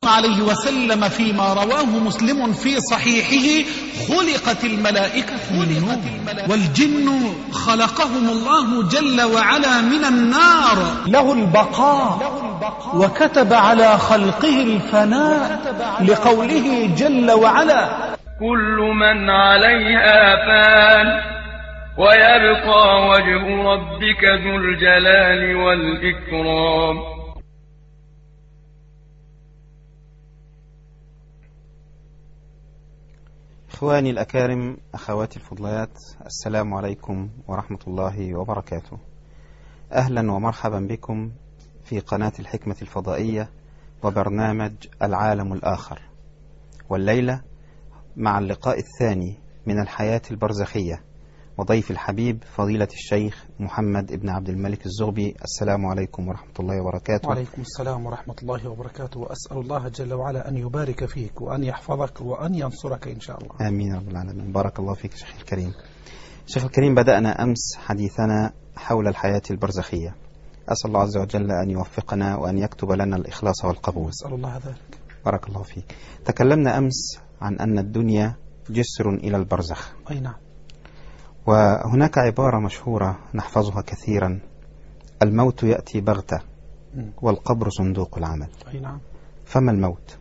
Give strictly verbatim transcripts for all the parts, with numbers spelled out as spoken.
عليه وسلم فيما رواه مسلم في صحيحه: خلقت الملائكة من نور، والجن خلقهم الله جل وعلا من النار. له البقاء وكتب على خلقه الفناء لقوله جل وعلا: كل من عليها فان ويبقى وجه ربك ذو الجلال والإكرام. إخواني الأكارم، أخواتي الفضليات، السلام عليكم ورحمة الله وبركاته. أهلا ومرحبا بكم في قناة الحكمة الفضائية وبرنامج العالم الآخر، والليلة مع اللقاء الثاني من الحياة البرزخية وضيف الحبيب فضيلة الشيخ محمد بن عبد الملك الزغبي. السلام عليكم ورحمة الله وبركاته. وعليكم السلام ورحمة الله وبركاته، وأسأل الله جل وعلا أن يبارك فيك وأن يحفظك وأن ينصرك إن شاء الله. آمين رب العالمين. بارك الله فيك شيخ الكريم. شيخ الكريم، بدأنا أمس حديثنا حول الحياة البرزخية. أسأل الله عز وجل أن يوفقنا وأن يكتب لنا الإخلاص والقبول. أسأل الله ذلك. بارك الله فيك. تكلمنا أمس عن أن الدنيا جسر إلى البرزخ. أي نعم. وهناك عبارة مشهورة نحفظها كثيرا: الموت يأتي بغتة والقبر صندوق العمل. أي نعم. فما الموت؟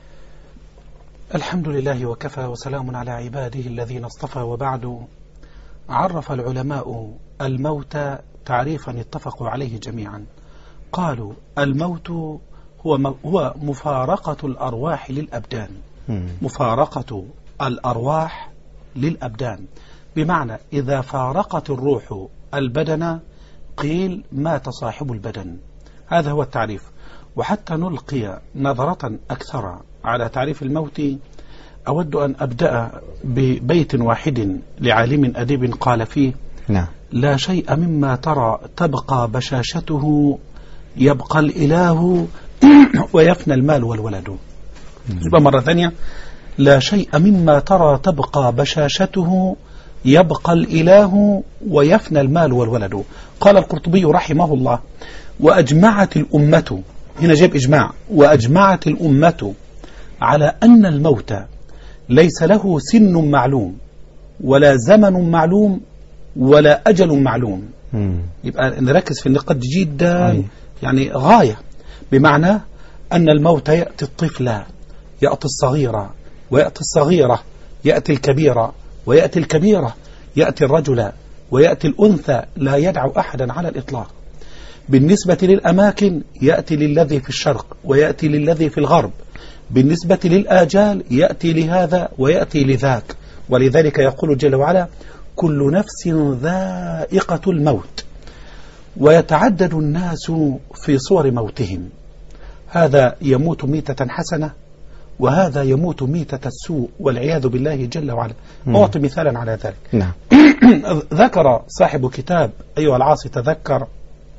الحمد لله وكفى وسلام على عباده الذين اصطفى، وبعد. عرف العلماء الموت تعريفا اتفقوا عليه جميعا. قالوا الموت هو هو مفارقة الأرواح للأبدان. م. مفارقة الأرواح للأبدان، بمعنى إذا فارقت الروح البدن قيل مات صاحب البدن. هذا هو التعريف. وحتى نلقي نظرة أكثر على تعريف الموت، أود أن أبدأ ببيت واحد لعالم أديب قال فيه: نعم. لا شيء مما ترى تبقى بشاشته، يبقى الإله ويفنى المال والولد. يبقى مرة ثانية: لا شيء مما ترى تبقى بشاشته، يبقى الإله ويفنى المال والولد. قال القرطبي رحمه الله: وأجمعت الأمة، هنا جاب إجماع، وأجمعت الأمة على أن الموت ليس له سن معلوم ولا زمن معلوم ولا أجل معلوم. م. يبقى نركز في النقاط جدا. أي. يعني غاية، بمعنى أن الموت يأتي الطفلة، يأتي الصغيرة، ويأتي الصغيرة، يأتي الكبيرة، ويأتي الكبيرة، يأتي الرجل ويأتي الأنثى، لا يدع أحدا على الإطلاق. بالنسبة للأماكن يأتي للذي في الشرق ويأتي للذي في الغرب. بالنسبة للآجال يأتي لهذا ويأتي لذاك. ولذلك يقول جل وعلا: كل نفس ذائقة الموت. ويتعدد الناس في صور موتهم، هذا يموت ميتة حسنة وهذا يموت ميتة السوء والعياذ بالله جل وعلا. أعطي مثالا على ذلك. نعم. ذكر صاحب كتاب أيها العاصي تذكر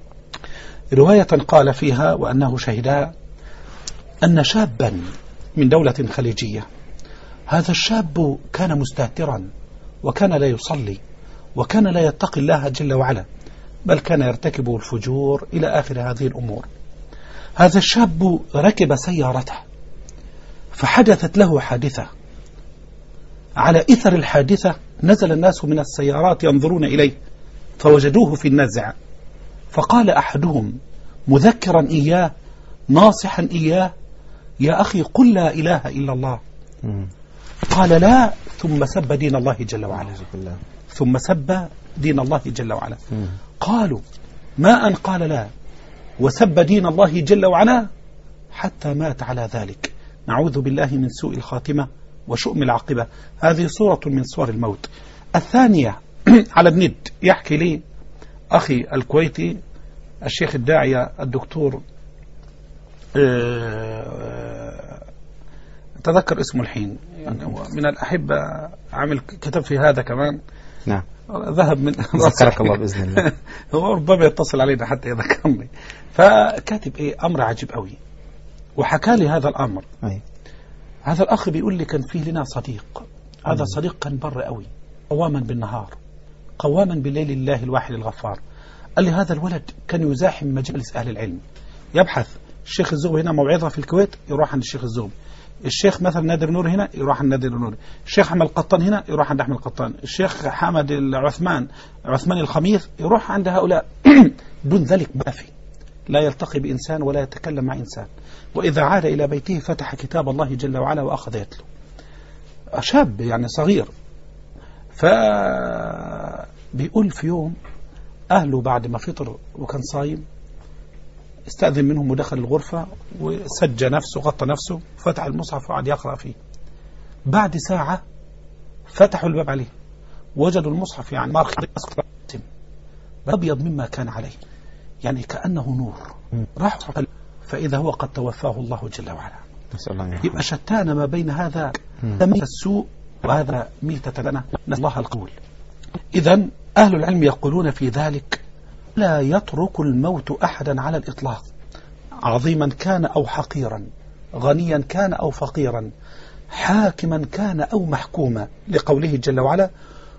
رواية قال فيها وأنه شهد أن شابا من دولة خليجية، هذا الشاب كان مستهترا وكان لا يصلي وكان لا يتقي الله جل وعلا، بل كان يرتكب الفجور إلى آخر هذه الأمور. هذا الشاب ركب سيارته فحدثت له حادثة. على إثر الحادثة نزل الناس من السيارات ينظرون إليه فوجدوه في النزع، فقال أحدهم مذكرا إياه ناصحا إياه: يا أخي قل لا إله إلا الله. قال لا، ثم سب دين الله جل وعلا، ثم سب دين الله جل وعلا. قالوا: ما أن قال لا وسب دين الله جل وعلا حتى مات على ذلك. نعوذ بالله من سوء الخاتمة وشؤم العاقبة. هذه صورة من صور الموت. الثانية على الند، يحكي لي أخي الكويتي الشيخ الداعية الدكتور تذكر اسمه الحين، يعني هو من الأحبة، عمل كتاب في هذا كمان. نعم. ذهب من ذكرك الله بإذن الله. هو ربما يتصل علينا حتى يذكرني. فكاتب إيه أمر عجيب قوي، وحكى لي هذا الأمر. أي. هذا الأخ بيقول لي كان فيه لنا صديق، هذا صديق كان بر قوي، قواما بالنهار قواما بالليل لله الواحد الغفار. قال لي هذا الولد كان يزاحم مجالس أهل العلم، يبحث الشيخ الزغبي هنا موعظة في الكويت يروح عند الشيخ الزغبي. الشيخ مثلا نادر نور هنا يروح عند نادر نور. الشيخ أحمد القطان هنا يروح عند أحمد القطان. الشيخ حمد العثمان عثمان الخميس يروح عند هؤلاء. دون ذلك ما في، لا يلتقي بإنسان ولا يتكلم مع إنسان. وإذا عاد إلى بيته فتح كتاب الله جل وعلا وأخذ يتلو. شاب يعني صغير. فبيقول في يوم أهله بعد ما فطر وكان صايم استأذن منهم ودخل الغرفة وسجى نفسه غطى نفسه فتح المصحف وقعد يقرأ فيه. بعد ساعة فتحوا الباب عليه وجدوا المصحف يعني مارخ أبيض مما كان عليه، يعني كأنه نور. راح فإذا هو قد توفاه الله جل وعلا. يبقى شتان ما بين هذا ميتة السوء وهذا ميتة لنا، نسأل الله القبول. إذن أهل العلم يقولون في ذلك لا يترك الموت أحدا على الإطلاق، عظيما كان أو حقيرا، غنيا كان أو فقيرا، حاكما كان أو محكوما، لقوله جل وعلا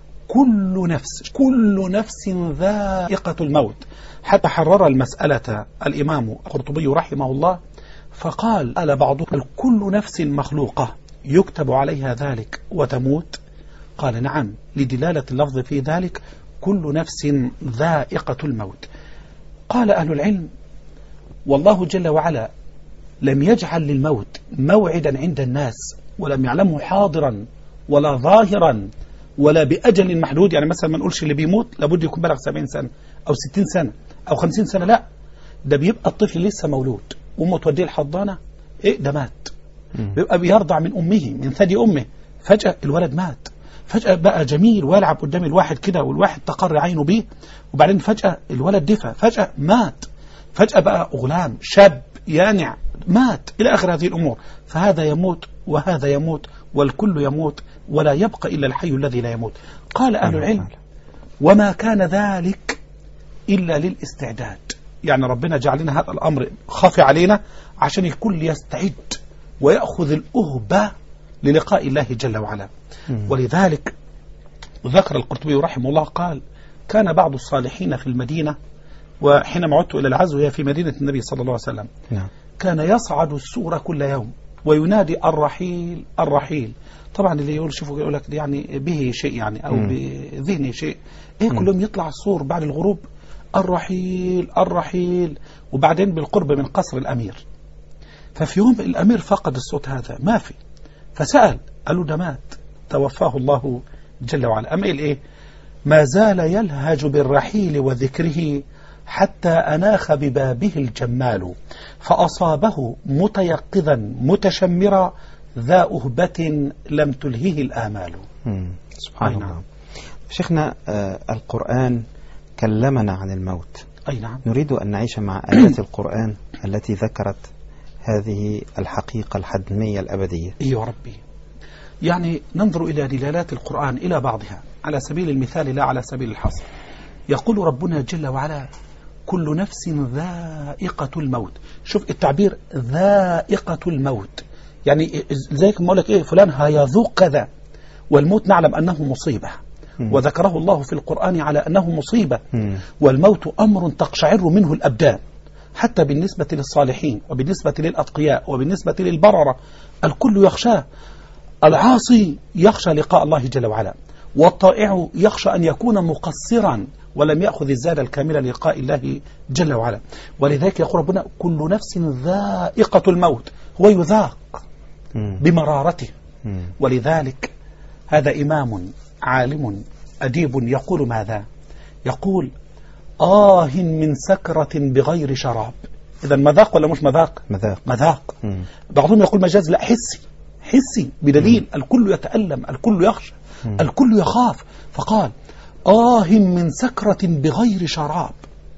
كل نفس كل نفس ذائقة الموت. حتى حرر المسألة الإمام القرطبي رحمه الله فقال قال بعضهم كل نفس مخلوقة يكتب عليها ذلك وتموت؟ قال نعم، لدلالة اللفظ في ذلك كل نفس ذائقة الموت. قال أهل العلم والله جل وعلا لم يجعل للموت موعدا عند الناس، ولم يعلمه حاضرا ولا ظاهرا ولا بأجل محدود. يعني مثلا ما نقولش اللي بيموت لابد يكون بلغ سبعين سنة أو ستين سنة أو خمسين سنة، لا، ده بيبقى الطفل لسه مولود أمه توديه الحضانة، إيه ده مات. بيبقى بيرضع من أمه من ثدي أمه، فجأة الولد مات، فجأة بقى جميل ويلعب قدام الواحد كده والواحد تقر عينه بيه، وبعدين فجأة الولد دفع، فجأة مات، فجأة بقى غلام شاب يانع مات، إلى آخر هذه الأمور. فهذا يموت وهذا يموت والكل يموت ولا يبقى إلا الحي الذي لا يموت. قال أهل العلم وما كان ذلك إلا للاستعداد، يعني ربنا جعل لنا هذا الأمر خافي علينا عشان الكل يستعد ويأخذ الأهبة للقاء الله جل وعلا. ولذلك ذكر القرطبي رحمه الله قال كان بعض الصالحين في المدينة، وحينما عدت إلى العزو هي في مدينة النبي صلى الله عليه وسلم، كان يصعد السور كل يوم وينادي الرحيل الرحيل. طبعا اللي يقول شوفوا يقول لك يعني به شيء يعني أو بذهنه شيء، إيه كل يوم يطلع السور بعد الغروب الرحيل الرحيل، وبعدين بالقرب من قصر الأمير. ففي يوم الأمير فقد الصوت هذا ما في، فسأل قالوا ده مات توفاه الله جل وعلا. أما إيه ما زال يلهج بالرحيل وذكره حتى أناخ ببابه الجمال، فأصابه متيقظا متشمرا ذا أهبة لم تلهيه الآمال. سبحان الله. شيخنا آه القرآن كلمنا عن الموت. أي نعم. نريد أن نعيش مع آيات القرآن التي ذكرت هذه الحقيقة الحتمية الأبدية. يا ربي، يعني ننظر إلى دلالات القرآن إلى بعضها على سبيل المثال لا على سبيل الحصر. يقول ربنا جل وعلا كل نفس ذائقة الموت. شوف التعبير ذائقة الموت، يعني زيك ما أقول لك إيه فلان هيذوق كذا، والموت نعلم أنه مصيبة، وذكره الله في القرآن على أنه مصيبة، والموت أمر تقشعر منه الأبدان، حتى بالنسبة للصالحين وبالنسبة للأتقياء وبالنسبة للبررة الكل يخشاه. العاصي يخشى لقاء الله جل وعلا، والطائع يخشى أن يكون مقصرا ولم يأخذ الزاد الكامل لقاء الله جل وعلا. ولذلك يقول ربنا كل نفس ذائقة الموت، هو يذاق بمرارته. ولذلك هذا إمام عالم أديب يقول ماذا؟ يقول آه من سكرة بغير شراب. إذا مذاق ولا مش مذاق؟ مذاق. مذاق. بعضهم يقول مجاز، لا حسي، حسي بدليل مم. الكل يتألم، الكل يخشى، مم. الكل يخاف. فقال آه من سكرة بغير شراب،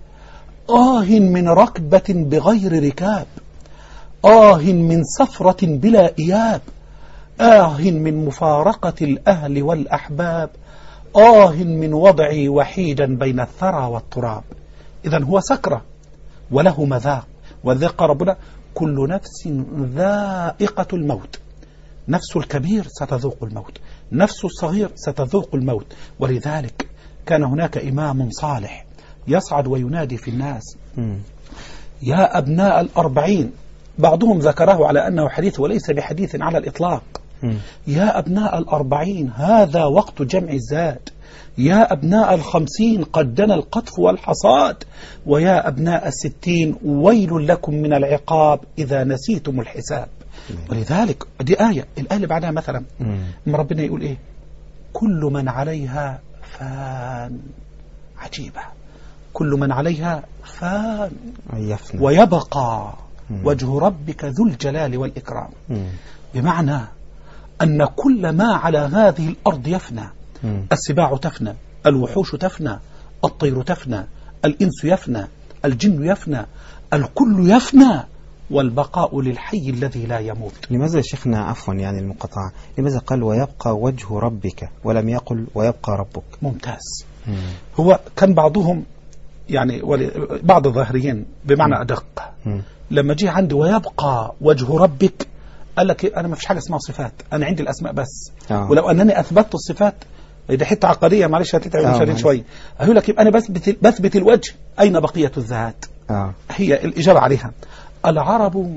آه من ركبة بغير ركاب، آه من سفرة بلا إياب، آه من مفارقة الأهل والأحباب، آه من وضعي وحيدا بين الثرى والتراب. إذن هو سكرة وله مذاق. وذاق ربنا كل نفس ذائقة الموت، نفس الكبير ستذوق الموت، نفس الصغير ستذوق الموت. ولذلك كان هناك إمام صالح يصعد وينادي في الناس يا أبناء الأربعين، بعضهم ذكره على أنه حديث وليس بحديث على الإطلاق. م. يا أبناء الأربعين هذا وقت جمع الزاد، يا أبناء الخمسين قد دنا القطف والحصاد، ويا أبناء الستين ويل لكم من العقاب إذا نسيتم الحساب. م. ولذلك دي آية، الآية اللي بعدها مثلا م. ربنا يقول إيه؟ كل من عليها فان. عجيبة، كل من عليها فان يفنى ويبقى مم. وجه ربك ذو الجلال والإكرام. مم. بمعنى أن كل ما على هذه الأرض يفنى. مم. السباع تفنى، الوحوش تفنى، الطير تفنى، الإنس يفنى، الجن يفنى، الكل يفنى، والبقاء للحي الذي لا يموت. لماذا يا شيخنا عفوا يعني المقاطعة، لماذا قال ويبقى وجه ربك ولم يقل ويبقى ربك؟ ممتاز. مم. هو كان بعضهم يعني بعض الظاهريين بمعنى أدق مم. لما جه عندي ويبقى وجه ربك قال لك أنا ما فيش حاجة اسمها صفات، أنا عندي الأسماء بس. آه. ولو أنني أثبتت الصفات دي حتة عقدية معلش هتتعب مشاهدين شوية، أقول لك يبقى أنا بثبت بثبت الوجه، أين بقية الذات؟ آه. هي الإجابة عليها العرب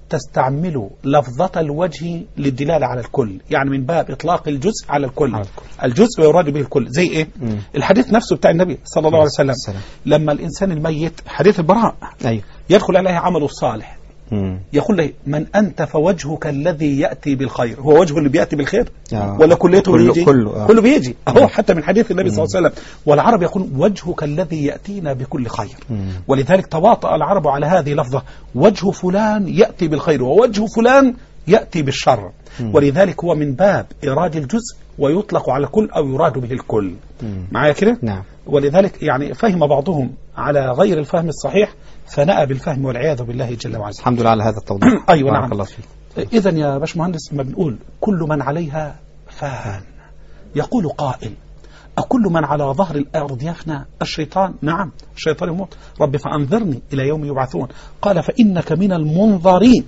تستعمل لفظة الوجه للدلالة على الكل، يعني من باب إطلاق الجزء على الكل، على الكل. الجزء ويراد به الكل. زي إيه؟ مم. الحديث نفسه بتاع النبي صلى الله عليه وسلم السلام. لما الإنسان الميت، حديث البراء، أيوه. يدخل عليه عمله الصالح، مم. يقول له من أنت فوجهك الذي يأتي بالخير، هو وجهه اللي بيأتي بالخير آه. ولا كليته كله بيجي؟ كله, آه. كله بيجي أهو، حتى من حديث النبي صلى الله عليه وسلم. والعرب يقول وجهك الذي يأتينا بكل خير. مم. ولذلك تواطأ العرب على هذه اللفظة، وجه فلان يأتي بالخير ووجه فلان يأتي بالشر. مم. ولذلك هو من باب إيراد الجزء ويطلق على الكل أو يراد به الكل. معايا كده؟ نعم. ولذلك يعني فهم بعضهم على غير الفهم الصحيح فنأى بالفهم والعياذ بالله جل وعلا. الحمد لله على هذا التوضيح. أيوة نعم. الله فيك. إذن يا باشمهندس ما بنقول كل من عليها فان، يقول قائل أكل من على ظهر الأرض يفنى؟ الشيطان نعم، الشيطان يموت. رب فأنظرني إلى يوم يبعثون، قال فإنك من المنظرين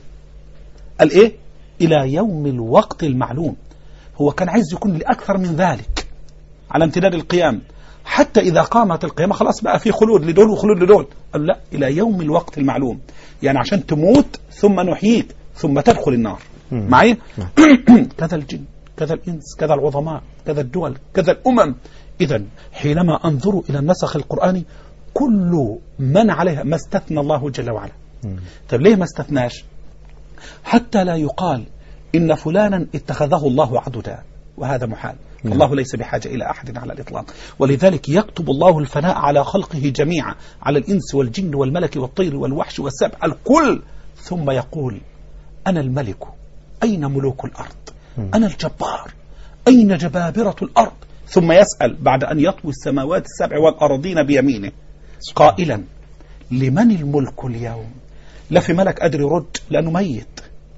الإيه؟ إلى يوم الوقت المعلوم. هو كان عايز يكون لأكثر من ذلك على امتداد القيام، حتى إذا قامت القيامة خلاص بقى في خلود لدول وخلود لدول، قال لا إلى يوم الوقت المعلوم، يعني عشان تموت ثم نحييك ثم تدخل النار. معي؟ كذا الجن، كذا الإنس، كذا العظماء، كذا الدول، كذا الأمم. إذن حينما أنظروا إلى النسخ القرآني كل من عليها ما استثنى الله جل وعلا. طيب ليه ما استثناش؟ حتى لا يقال إن فلانا اتخذه الله عضدا، وهذا محال. نعم. الله ليس بحاجة إلى أحد على الإطلاق. ولذلك يكتب الله الفناء على خلقه جميعا، على الإنس والجن والملك والطير والوحش والسبع الكل، ثم يقول أنا الملك أين ملوك الأرض؟ م. أنا الجبار أين جبابرة الأرض؟ ثم يسأل بعد أن يطوي السماوات السبع والأرضين بيمينه قائلا لمن الملك اليوم؟ لا في ملك قادر يرد لأنه ميت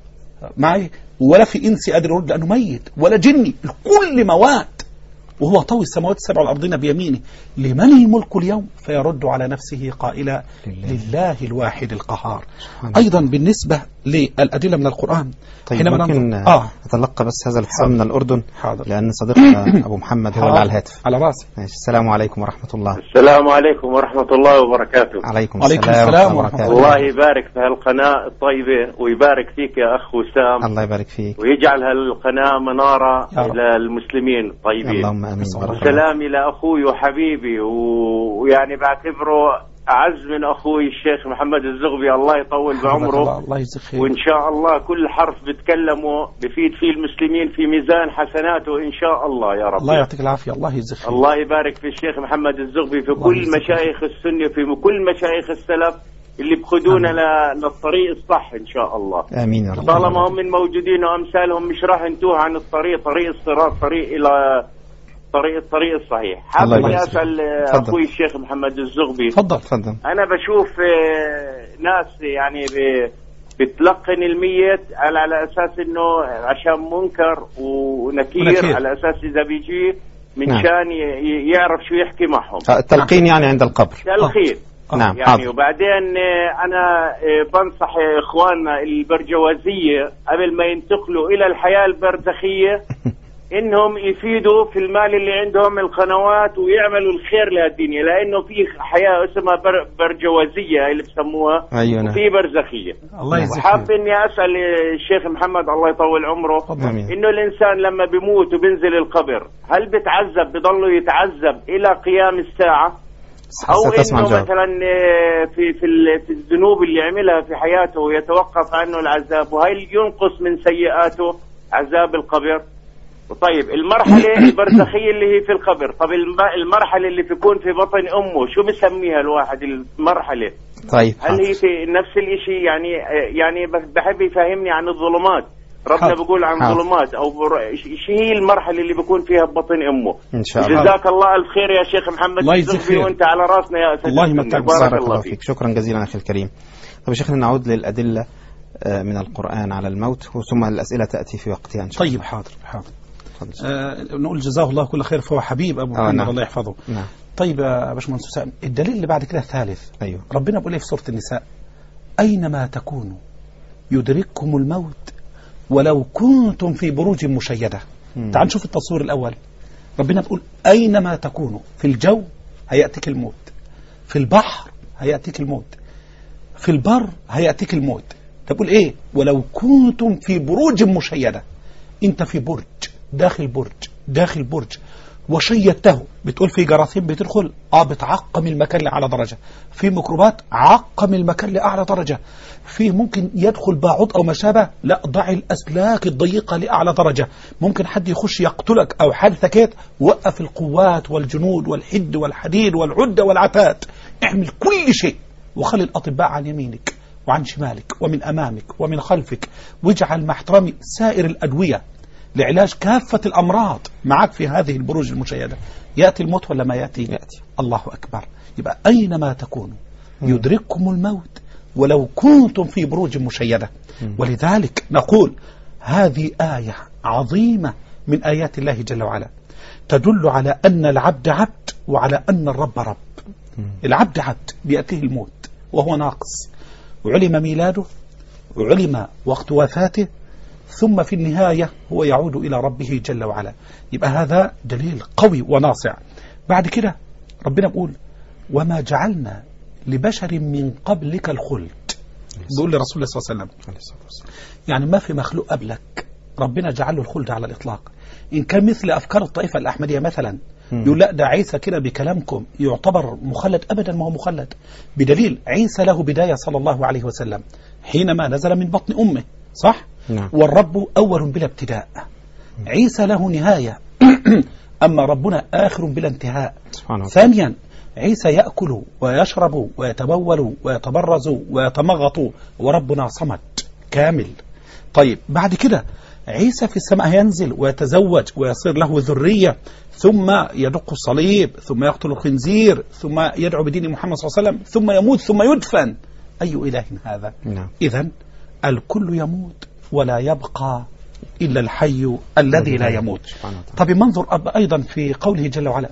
معي، ولا في إنسي قادر يرد لأنه ميت، ولا جني، الكل موات، وهو طوي السماوات السبع والأرضين بيمينه. لمن الملك اليوم؟ فيرد على نفسه قائلا لله, لله الواحد القهار. أيضا بالنسبة للأدلة من القرآن، طيب ممكن آه. أتلقى بس هذا الاتصال من الأردن حاضر. لأن صديقنا أبو محمد هو اللي على الهاتف. على راسي. السلام عليكم ورحمة الله. السلام عليكم ورحمة الله وبركاته. عليكم, عليكم السلام, السلام ورحمة الله. الله يبارك في هالقناة الطيبة ويبارك فيك يا أخ وسام. الله يبارك فيك ويجعل هالقناة منارة للمسلمين الطيبين. اللهم آمين. سلامي لأخوي وحبيبي ويعني بعتبره أعز من أخوي الشيخ محمد الزغبي، الله يطول بعمره. الله يجزيه خير. وإن شاء الله كل حرف بتكلمه بفيد فيه المسلمين في ميزان حسناته إن شاء الله يا رب. الله يعطيك العافية. الله يجزيه خير. الله يبارك في الشيخ محمد الزغبي، في كل مشايخ السنة، في كل مشايخ السلف اللي بخدونا للطريق الصح إن شاء الله. آمين يا رب. طالما هم من موجودين وأمثالهم مش راح ينتوه عن الطريق، طريق الصراط، طريق إلى طريق الطريق الصحيح. حابب أسأل أخوي الشيخ محمد الزغبي. تفضل تفضل. أنا بشوف ناس يعني بتلقن الميت على على أساس إنه عشان منكر ونكير, ونكير. على أساس إذا بيجي من نعم. شان يعرف شو يحكي معهم. التلقين يعني عند القبر. تلقين. نعم. يعني حاضر. وبعدين أنا بنصح إخواننا البرجوازية قبل ما ينتقلوا إلى الحياة البرزخية انهم يفيدوا في المال اللي عندهم القنوات ويعملوا الخير لهالدنيا، لانه في حياه اسمها بر برجوازيه اللي بسموها، أيوة وفي برزخيه. الله يجزيك. وحاب اني اسال الشيخ محمد الله يطول عمره، انه الانسان لما بيموت وبينزل القبر هل بتعذب بضله يتعذب الى قيام الساعه، او انه مثلا في في في الذنوب اللي عملها في حياته يتوقف عنه العذاب، وهل ينقص من سيئاته عذاب القبر؟ طيب المرحلة البرزخية اللي هي في القبر، طب المرحلة اللي بيكون في بطن أمه شو بسميها الواحد المرحلة؟ طيب هل هي في نفس الاشي؟ يعني يعني بحب يفهمني عن الظلمات، ربنا بيقول عن حاضر. ظلمات أو شو هي المرحلة اللي بيكون فيها ببطن أمه؟ إن شاء الله. جزاك الله الف خير يا شيخ محمد، الله يجزيك خير وأنت على راسنا يا أسد. الله يمتعك، بارك الله فيك. شكرا جزيلا أخي الكريم. طب يا شيخنا نعود للأدلة من القرآن على الموت، ثم الأسئلة تأتي في وقتها إن شاء الله. طيب حاضر حاضر. آه نقول جزاه الله كل خير، فهو حبيب أبو محمد نعم. الله يحفظه. نعم. طيب يا باشمهندس حسام، الدليل اللي بعد كده الثالث. أيوه. ربنا بيقول ايه في سورة النساء؟ أينما تكونوا يدرككم الموت ولو كنتم في بروج مشيدة. تعال نشوف التصوير الأول. ربنا بيقول أينما تكونوا، في الجو هيأتيك الموت، في البحر هيأتيك الموت، في البر هيأتيك الموت. تقول ايه؟ ولو كنتم في بروج مشيدة. انت في برج، داخل برج، داخل برج وشيدته. بتقول في جراثيم بتدخل اه بتعقم المكان لأعلى درجة، في ميكروبات عقم المكان لأعلى درجة، في ممكن يدخل باعوض أو ما شابه، لا ضع الأسلاك الضيقة لأعلى درجة، ممكن حد يخش يقتلك أو حادثك، وقف القوات والجنود والحد والحديد والعدة والعتاد، اعمل كل شيء وخلي الأطباء عن يمينك وعن شمالك ومن أمامك ومن خلفك، واجعل مع احترامي سائر الأدوية لعلاج كافة الأمراض معك في هذه البروج المشيدة. يأتي الموت ولا ما يأتي؟ يأتي. الله أكبر. يبقى أينما تكونوا يدرككم الموت ولو كنتم في بروج مشيدة. ولذلك نقول هذه آية عظيمة من آيات الله جل وعلا، تدل على أن العبد عبد وعلى أن الرب رب. العبد عبد بيأتيه الموت وهو ناقص، وعلم ميلاده وعلم وقت وفاته، ثم في النهاية هو يعود إلى ربه جل وعلا. يبقى هذا دليل قوي وناصع. بعد كده ربنا بيقول وما جعلنا لبشر من قبلك الخلد. بيقول لرسول الله صلى الله عليه وسلم يعني ما في مخلوق قبلك ربنا جعل له الخلد على الإطلاق. إن كان مثل أفكار الطائفة الأحمدية مثلا يقول لا ده عيسى كده بكلامكم يعتبر مخلد، أبدا ما هو مخلد، بدليل عيسى له بداية صلى الله عليه وسلم حينما نزل من بطن أمه، صح؟ نعم. والرب أول بلا ابتداء. عيسى له نهاية أما ربنا آخر بلا انتهاء. ثانيا عيسى يأكل ويشرب ويتبول ويتبرز ويتمغط وربنا صمد كامل. طيب بعد كده عيسى في السماء ينزل ويتزوج ويصير له ذرية، ثم يدق الصليب، ثم يقتل الخنزير، ثم يدعو بدين محمد صلى الله عليه وسلم، ثم يموت ثم يدفن. أي إله هذا؟ نعم. إذن الكل يموت ولا يبقى إلا الحي الذي لا يموت. طب منظر أب أيضا في قوله جل وعلا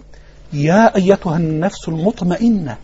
يا أيتها النفس المطمئنة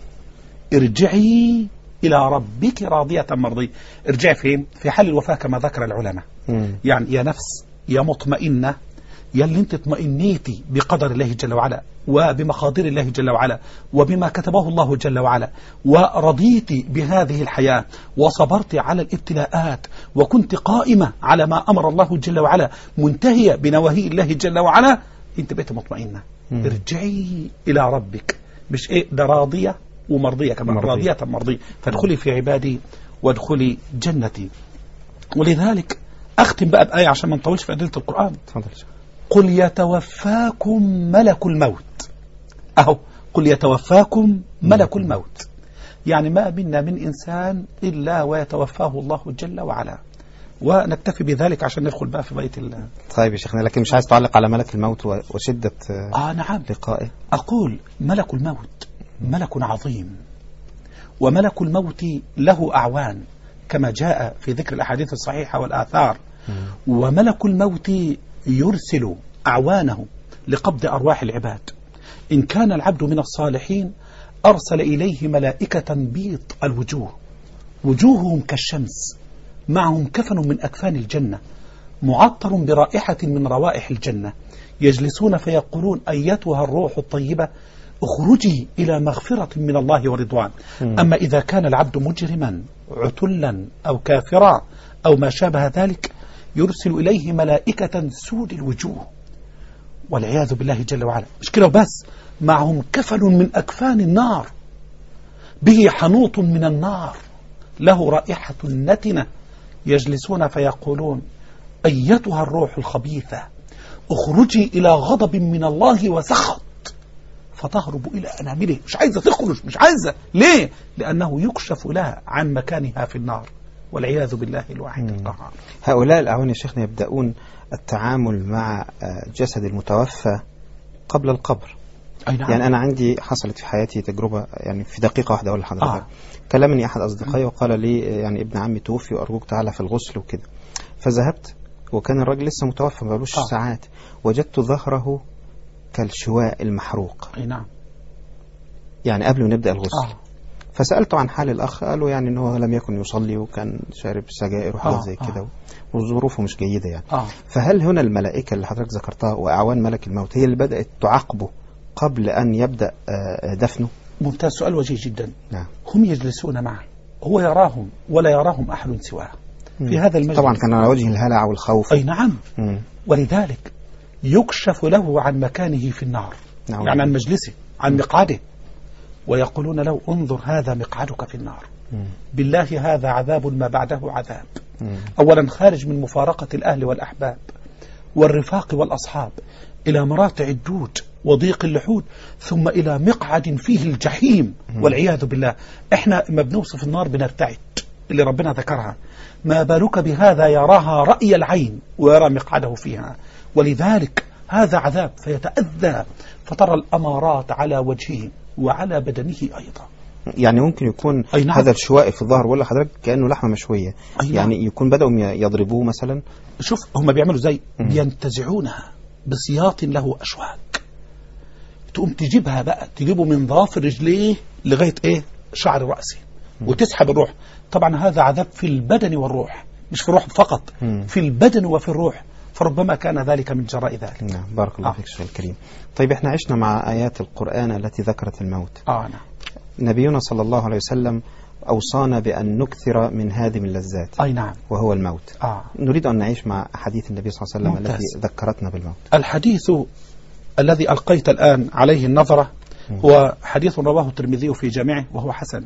ارجعي إلى ربك راضية مرضية. ارجعي فين؟ في حال الوفاة كما ذكر العلماء. مم. يعني يا نفس يا مطمئنة، يا اللي انت اطمئنيتي بقدر الله جل وعلا وبمقادير الله جل وعلا وبما كتبه الله جل وعلا، ورضيتي بهذه الحياة وصبرت على الابتلاءات وكنت قائمة على ما أمر الله جل وعلا منتهية بنواهي الله جل وعلا، انت بقيت مطمئنة. مم. ارجعي إلى ربك، مش ايه ده راضية ومرضية كمان، راضية مرضية، فادخلي في عبادي وادخلي جنتي. ولذلك أختم بقى بآية عشان ما نطولش في أدلة القرآن. قل يتوفاكم ملك الموت. أهو قل يتوفاكم ملك الموت، يعني ما منا من إنسان إلا ويتوفاه الله جل وعلا. ونكتفي بذلك عشان ندخل بقى في بيت الله. طيب يا شيخنا، لكن مش عايز تعلق على ملك الموت وشدة آه نعم لقائه. أقول ملك الموت ملك عظيم، وملك الموت له أعوان كما جاء في ذكر الأحاديث الصحيحة والآثار. مم. وملك الموت يرسل أعوانه لقبض أرواح العباد. إن كان العبد من الصالحين أرسل إليه ملائكة بيض الوجوه، وجوههم كالشمس، معهم كفن من أكفان الجنة، معطر برائحة من روائح الجنة، يجلسون فيقولون أيتها الروح الطيبة اخرجي إلى مغفرة من الله ورضوان. م. أما إذا كان العبد مجرما عتلا أو كافرا أو ما شابه ذلك يرسل إليه ملائكة سود الوجوه والعياذ بالله جل وعلا. مش كده بس، معهم كفل من أكفان النار به حنوط من النار له رائحة نتنة، يجلسون فيقولون أيتها الروح الخبيثة اخرجي إلى غضب من الله وسخط، فتهرب إلى أنامله. مش عايزة تخرج، مش عايزة. ليه؟ لأنه يكشف لها عن مكانها في النار والعياذ بالله الواحد القهار. هؤلاء الأعوان يا شيخنا يبدأون التعامل مع جسد المتوفى قبل القبر. أي نعم. يعني أنا عندي حصلت في حياتي تجربة، يعني في دقيقة واحدة أقول لحضرتك. آه. كلمني أحد أصدقائي وقال لي يعني ابن عمي توفي وأرجوك تعالى في الغسل وكده. فذهبت وكان الرجل لسه متوفى ما بقالوش آه. ساعات، وجدت ظهره كالشواء المحروق. أي نعم. يعني قبل ما نبدأ الغسل. آه. فسألته عن حال الأخ، قالوا يعني أنه لم يكن يصلي وكان شارب سجائر وحاجات آه. زي كده آه. وظروفه مش جيدة يعني. آه. فهل هنا الملائكة اللي حضرتك ذكرتها وأعوان ملك الموت هي اللي بدأت تعاقبه قبل أن يبدأ دفنه؟ ممتاز، سؤال وجيه جدا. نعم. هم يجلسون معه، هو يراهم ولا يراهم أحد سواه في هذا المجلس. طبعا كان على وجه الهلع والخوف. أي نعم. مم. ولذلك يكشف له عن مكانه في النار. نعم. يعني عن مجلسه، عن مقعده، ويقولون له انظر هذا مقعدك في النار. مم. بالله هذا عذاب ما بعده عذاب. مم. أولا خارج من مفارقة الأهل والأحباب والرفاق والأصحاب إلى مراتع الدود وضيق اللحود، ثم إلى مقعد فيه الجحيم والعياذ بالله. احنا ما بنوصف النار بنرتعد اللي ربنا ذكرها، ما بالك بهذا يراها رأي العين ويرى مقعده فيها. ولذلك هذا عذاب فيتأذى، فترى الأمارات على وجهه وعلى بدنه أيضا. يعني ممكن يكون نعم. هذا الشواء في الظهر ولا حضرتك كأنه لحمة مشوية. نعم. يعني يكون بدأوا يضربوه مثلا. شوف هم بيعملوا زي بينتزعونها بسياط له أشواك، تقوم تجيبها بقى، تجيبه من ضافر رجليه لغاية ايه شعر رأسه وتسحب الروح. طبعا هذا عذاب في البدن والروح، مش في الروح فقط، م. في البدن وفي الروح، فربما كان ذلك من جراء ذلك. نعم. بارك الله آه. فيك شيخ الكريم. طيب احنا عشنا مع آيات القرآن التي ذكرت الموت. آه نعم. نبينا صلى الله عليه وسلم أوصانا بأن نكثر من هادم اللذات. أي نعم. وهو الموت. آه. نريد أن نعيش مع حديث النبي صلى الله عليه وسلم ممتاز. التي ذكرتنا بالموت. الحديث الذي ألقيت الآن عليه النظرة هو حديث رواه الترمذي في جامعه وهو حسن،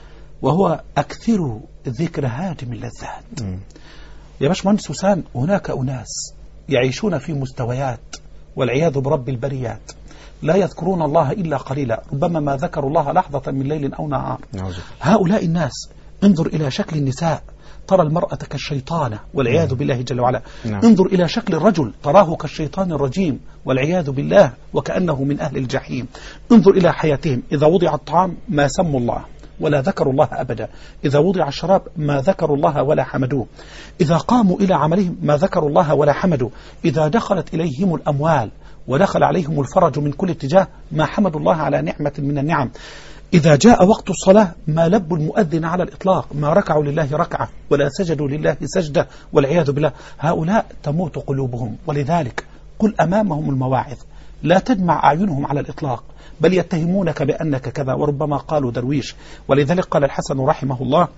وهو أكثر ذكر هادم اللذات. م. يا باشمهندس حسان، هناك أناس يعيشون في مستويات والعياذ برب البريات لا يذكرون الله إلا قليلا، ربما ما ذكروا الله لحظة من ليل أو نهار. هؤلاء الناس انظر إلى شكل النساء، ترى المرأة كالشيطانة والعياذ بالله جل وعلا. نعم. انظر إلى شكل الرجل، تراه كالشيطان الرجيم والعياذ بالله وكأنه من أهل الجحيم. انظر إلى حياتهم، إذا وضع الطعام ما سموا الله ولا ذكروا الله أبدا، إذا وضع الشراب ما ذكروا الله ولا حمدوه، إذا قاموا إلى عملهم ما ذكروا الله ولا حمدوا، إذا دخلت إليهم الأموال ودخل عليهم الفرج من كل اتجاه ما حمدوا الله على نعمة من النعم، إذا جاء وقت الصلاة ما لبوا المؤذن على الإطلاق، ما ركعوا لله ركعة ولا سجدوا لله سجدة والعياذ بالله. هؤلاء تموت قلوبهم، ولذلك قل أمامهم المواعظ، لا تدمع أعينهم على الإطلاق، بل يتهمونك بأنك كذا، وربما قالوا درويش. ولذلك قال الحسن رحمه الله: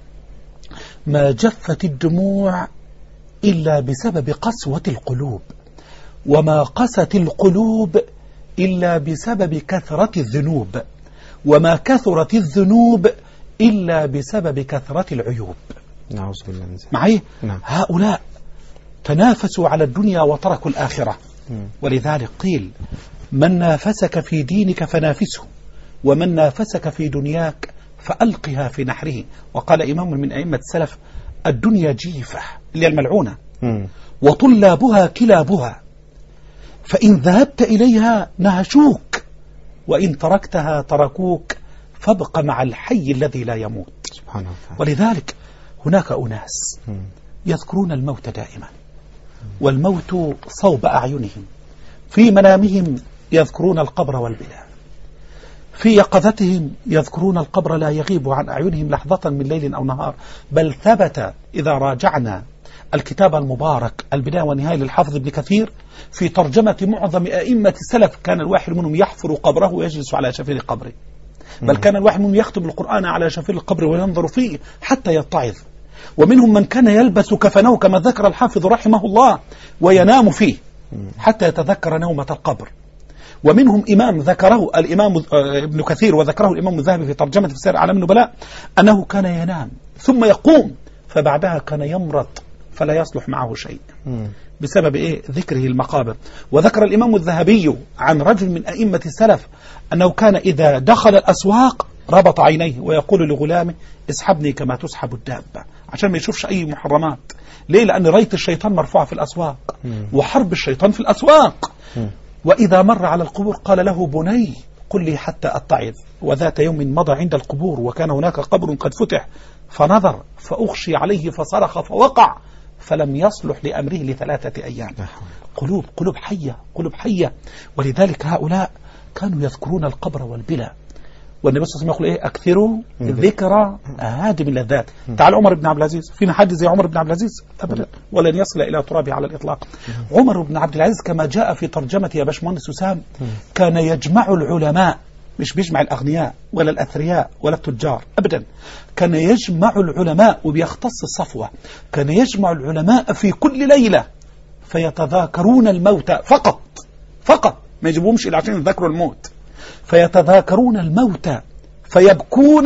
ما جفت الدموع إلا بسبب قسوة القلوب، وما قست القلوب إلا بسبب كثرة الذنوب، وما كثرت الذنوب إلا بسبب كثرة العيوب. نعوذ بالله من ذلك. معي؟ نعم. هؤلاء تنافسوا على الدنيا وتركوا الآخرة. م. ولذلك قيل: من نافسك في دينك فنافسه، ومن نافسك في دنياك فألقها في نحره. وقال إمام من أئمة السلف: الدنيا جيفة، اللي الملعونة، م. وطلابها كلابها، فإن ذهبت إليها نهشوك، وإن تركتها تركوك، فابق مع الحي الذي لا يموت. سبحانه وتعالى. ولذلك هناك أناس يذكرون الموت دائما، والموت صوب أعينهم، في منامهم يذكرون القبر والبلاء، في يقظتهم يذكرون القبر لا يغيب عن أعينهم لحظة من ليل أو نهار. بل ثبت إذا راجعنا الكتاب المبارك البداية والنهاية للحافظ ابن كثير في ترجمة معظم أئمة السلف، كان الواحد منهم يحفر قبره ويجلس على شفير قبره، بل كان الواحد منهم يختم القرآن على شفير القبر وينظر فيه حتى يتعظ. ومنهم من كان يلبس كفنه كما ذكر الحافظ رحمه الله وينام فيه حتى يتذكر نومة القبر. ومنهم إمام ذكره الإمام ابن كثير وذكره الإمام الذهبي في ترجمة في سير أعلام النبلاء أنه كان ينام ثم يقوم، فبعدها كان يمرض فلا يصلح معه شيء بسبب إيه؟ ذكره المقابر. وذكر الإمام الذهبي عن رجل من أئمة السلف أنه كان إذا دخل الأسواق ربط عينيه ويقول لغلامه اسحبني كما تسحب الدابة، عشان ما يشوفش أي محرمات. ليه؟ لأن راية الشيطان مرفوعة في الأسواق وحرب الشيطان في الأسواق. وإذا مر على القبور قال له بني قل لي حتى أتعظ. وذات يوم مضى عند القبور وكان هناك قبر قد فتح فنظر فأغشي عليه فصرخ فوقع فلم يصلح لأمره لثلاثة أيام. قلوب قلوب حية قلوب حية. ولذلك هؤلاء كانوا يذكرون القبر والبلا. والنبي صلى الله عليه وسلم يقول إيه؟ أكثروا ذكر هادم اللذات. تعال عمر بن عبد العزيز، فينا حد زي عمر بن عبد العزيز؟ أبدا، ولن يصل إلى ترابه على الإطلاق. عمر بن عبد العزيز كما جاء في ترجمة يا باشمهندس وسام كان يجمع العلماء، مش بيجمع الأغنياء ولا الأثرياء ولا التجار أبدا، كان يجمع العلماء وبيختص الصفوة. كان يجمع العلماء في كل ليلة فيتذاكرون الموت فقط فقط، ما يجيبهمش إلى عشان يذكروا الموت، فيتذاكرون الموت فيبكون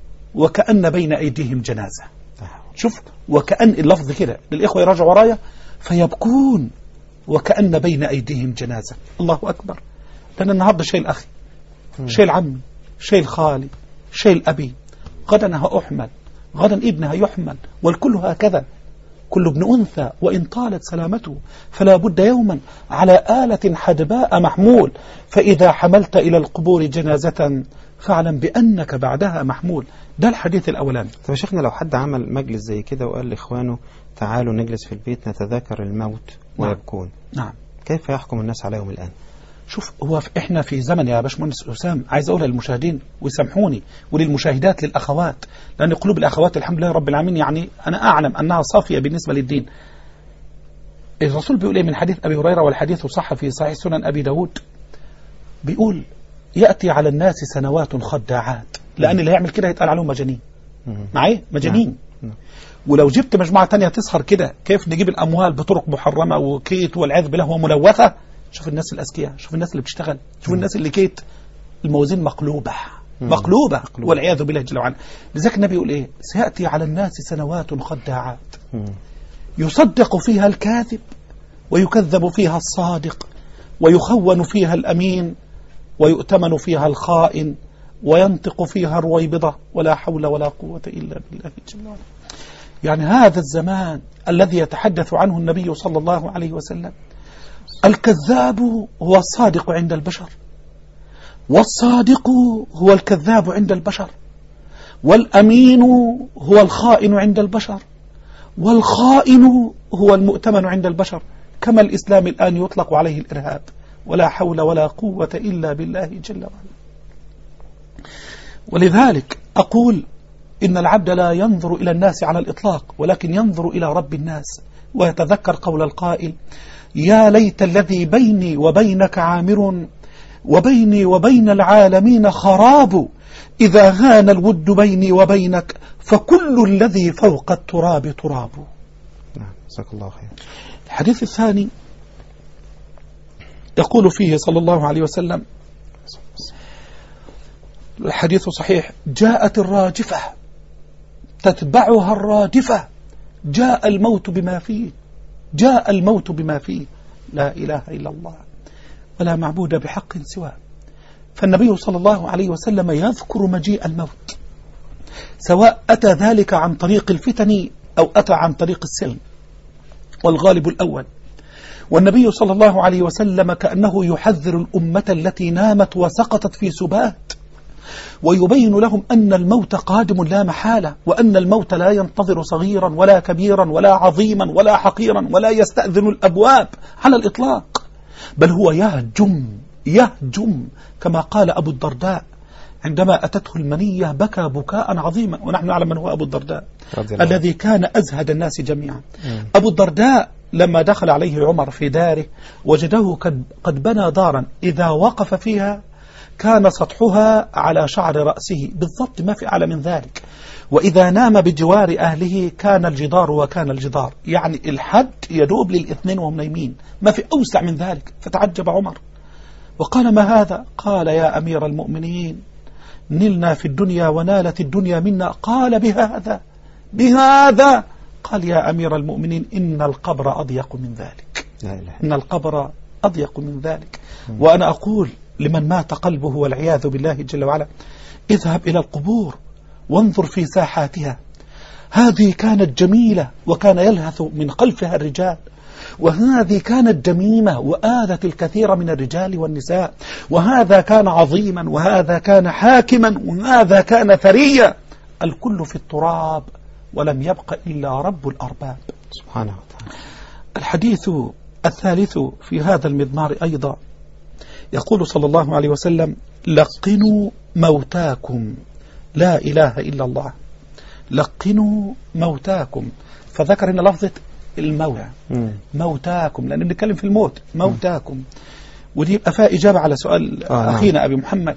وكأن بين أيديهم جنازة. شوف، وكأن اللفظ كده للإخوة يراجعوا ورايا، فيبكون وكأن بين أيديهم جنازة. الله أكبر. لأن النهاردة شيء أخي، شيء عمي، شيء خالي، شيء أبي، غدا هأحمل، غدا ابنها يحمل، والكل هكذا. كل ابن أنثى وإن طالت سلامته فلا بد يوما على آلة حدباء محمول، فإذا حملت إلى القبور جنازة فاعلم بأنك بعدها محمول. ده الحديث الأولاني. طب يا شيخنا، لو حد عمل مجلس زي كده وقال لإخوانه تعالوا نجلس في البيت نتذاكر الموت ويبكون، نعم، كيف يحكم الناس عليهم الآن؟ شوف، هو احنا في زمن يا باشمهندس أسام، عايز اقولها للمشاهدين ويسامحوني وللمشاهدات للأخوات، لأن قلوب الأخوات الحمد لله رب العالمين يعني أنا أعلم أنها صافية بالنسبة للدين. الرسول بيقول إيه من حديث أبي هريرة، والحديث صح في صحيح سنن أبي داود، بيقول يأتي على الناس سنوات خداعات، لأن اللي هيعمل كده يتقال عليهم مجانين. معايا مجانين. ولو جبت مجموعة تانية تسهر كده كيف نجيب الأموال بطرق محرمة وكيت والعياذ بالله وملوثة. شوف الناس الأذكياء، شوف الناس اللي بتشتغل، شوف الناس اللي كيت الموازين مقلوبة مقلوبة والعياذ بالله جل وعلا. لذلك النبي يقول إيه؟ سيأتي على الناس سنوات خداعات يصدق فيها الكاذب ويكذب فيها الصادق ويخون فيها الأمين ويؤتمن فيها الخائن وينطق فيها الرويبضة ولا حول ولا قوة إلا بالله جل وعلا. يعني هذا الزمان الذي يتحدث عنه النبي صلى الله عليه وسلم، الكذاب هو الصادق عند البشر، والصادق هو الكذاب عند البشر، والأمين هو الخائن عند البشر، والخائن هو المؤتمن عند البشر. كما الإسلام الآن يطلق عليه الإرهاب. ولا حول ولا قوة إلا بالله جل وعلا. ولذلك أقول إن العبد لا ينظر إلى الناس على الإطلاق، ولكن ينظر إلى رب الناس ويتذكر قول القائل: يا ليت الذي بيني وبينك عامر وبيني وبين العالمين خراب، إذا هان الود بيني وبينك فكل الذي فوق التراب تراب. نعم، جزاك الله خير. الحديث الثاني يقول فيه صلى الله عليه وسلم، الحديث صحيح: جاءت الراجفة تتبعها الرادفة، جاء الموت بما فيه، جاء الموت بما فيه، لا إله إلا الله ولا معبود بحق سواه. فالنبي صلى الله عليه وسلم يذكر مجيء الموت، سواء أتى ذلك عن طريق الفتن أو أتى عن طريق السلم، والغالب الأول. والنبي صلى الله عليه وسلم كأنه يحذر الأمة التي نامت وسقطت في سبات، ويبين لهم أن الموت قادم لا محالة، وأن الموت لا ينتظر صغيرا ولا كبيرا ولا عظيما ولا حقيرا ولا يستأذن الأبواب على الإطلاق، بل هو يهجم يهجم كما قال أبو الدرداء: عندما أتته المنية بكى بكاء عظيما، ونحن نعلم من هو أبو الدرداء الذي كان أزهد الناس جميعا. مم. أبو الدرداء لما دخل عليه عمر في داره وجده قد بنى دارا إذا وقف فيها كان سطحها على شعر رأسه بالضبط، ما في أعلى من ذلك، وإذا نام بجوار أهله كان الجدار وكان الجدار، يعني الحد يدوب للاثنين وهم نايمين، ما في أوسع من ذلك. فتعجب عمر وقال: ما هذا؟ قال: يا أمير المؤمنين، نلنا في الدنيا ونالت الدنيا منا. قال: بهذا بهذا؟ قال: يا أمير المؤمنين، إن القبر أضيق من ذلك، إن القبر أضيق من ذلك. وأنا أقول لمن مات قلبه والعياذ بالله جل وعلا: اذهب إلى القبور وانظر في ساحاتها، هذه كانت جميلة وكان يلهث من خلفها الرجال، وهذه كانت جميمة وآذت الكثير من الرجال والنساء، وهذا كان عظيما وهذا كان حاكما وهذا كان ثريا، الكل في التراب ولم يبق إلا رب الأرباب سبحانه وتعالى. الحديث الثالث في هذا المضمار أيضا يقول صلى الله عليه وسلم: لقنوا موتاكم لا إله إلا الله، لقنوا موتاكم. فذكر إن لفظة الموت موتاكم لأنه بنتكلم في الموت، موتاكم. ودي يبقى فيها إجابة على سؤال آه أخينا أبي محمد.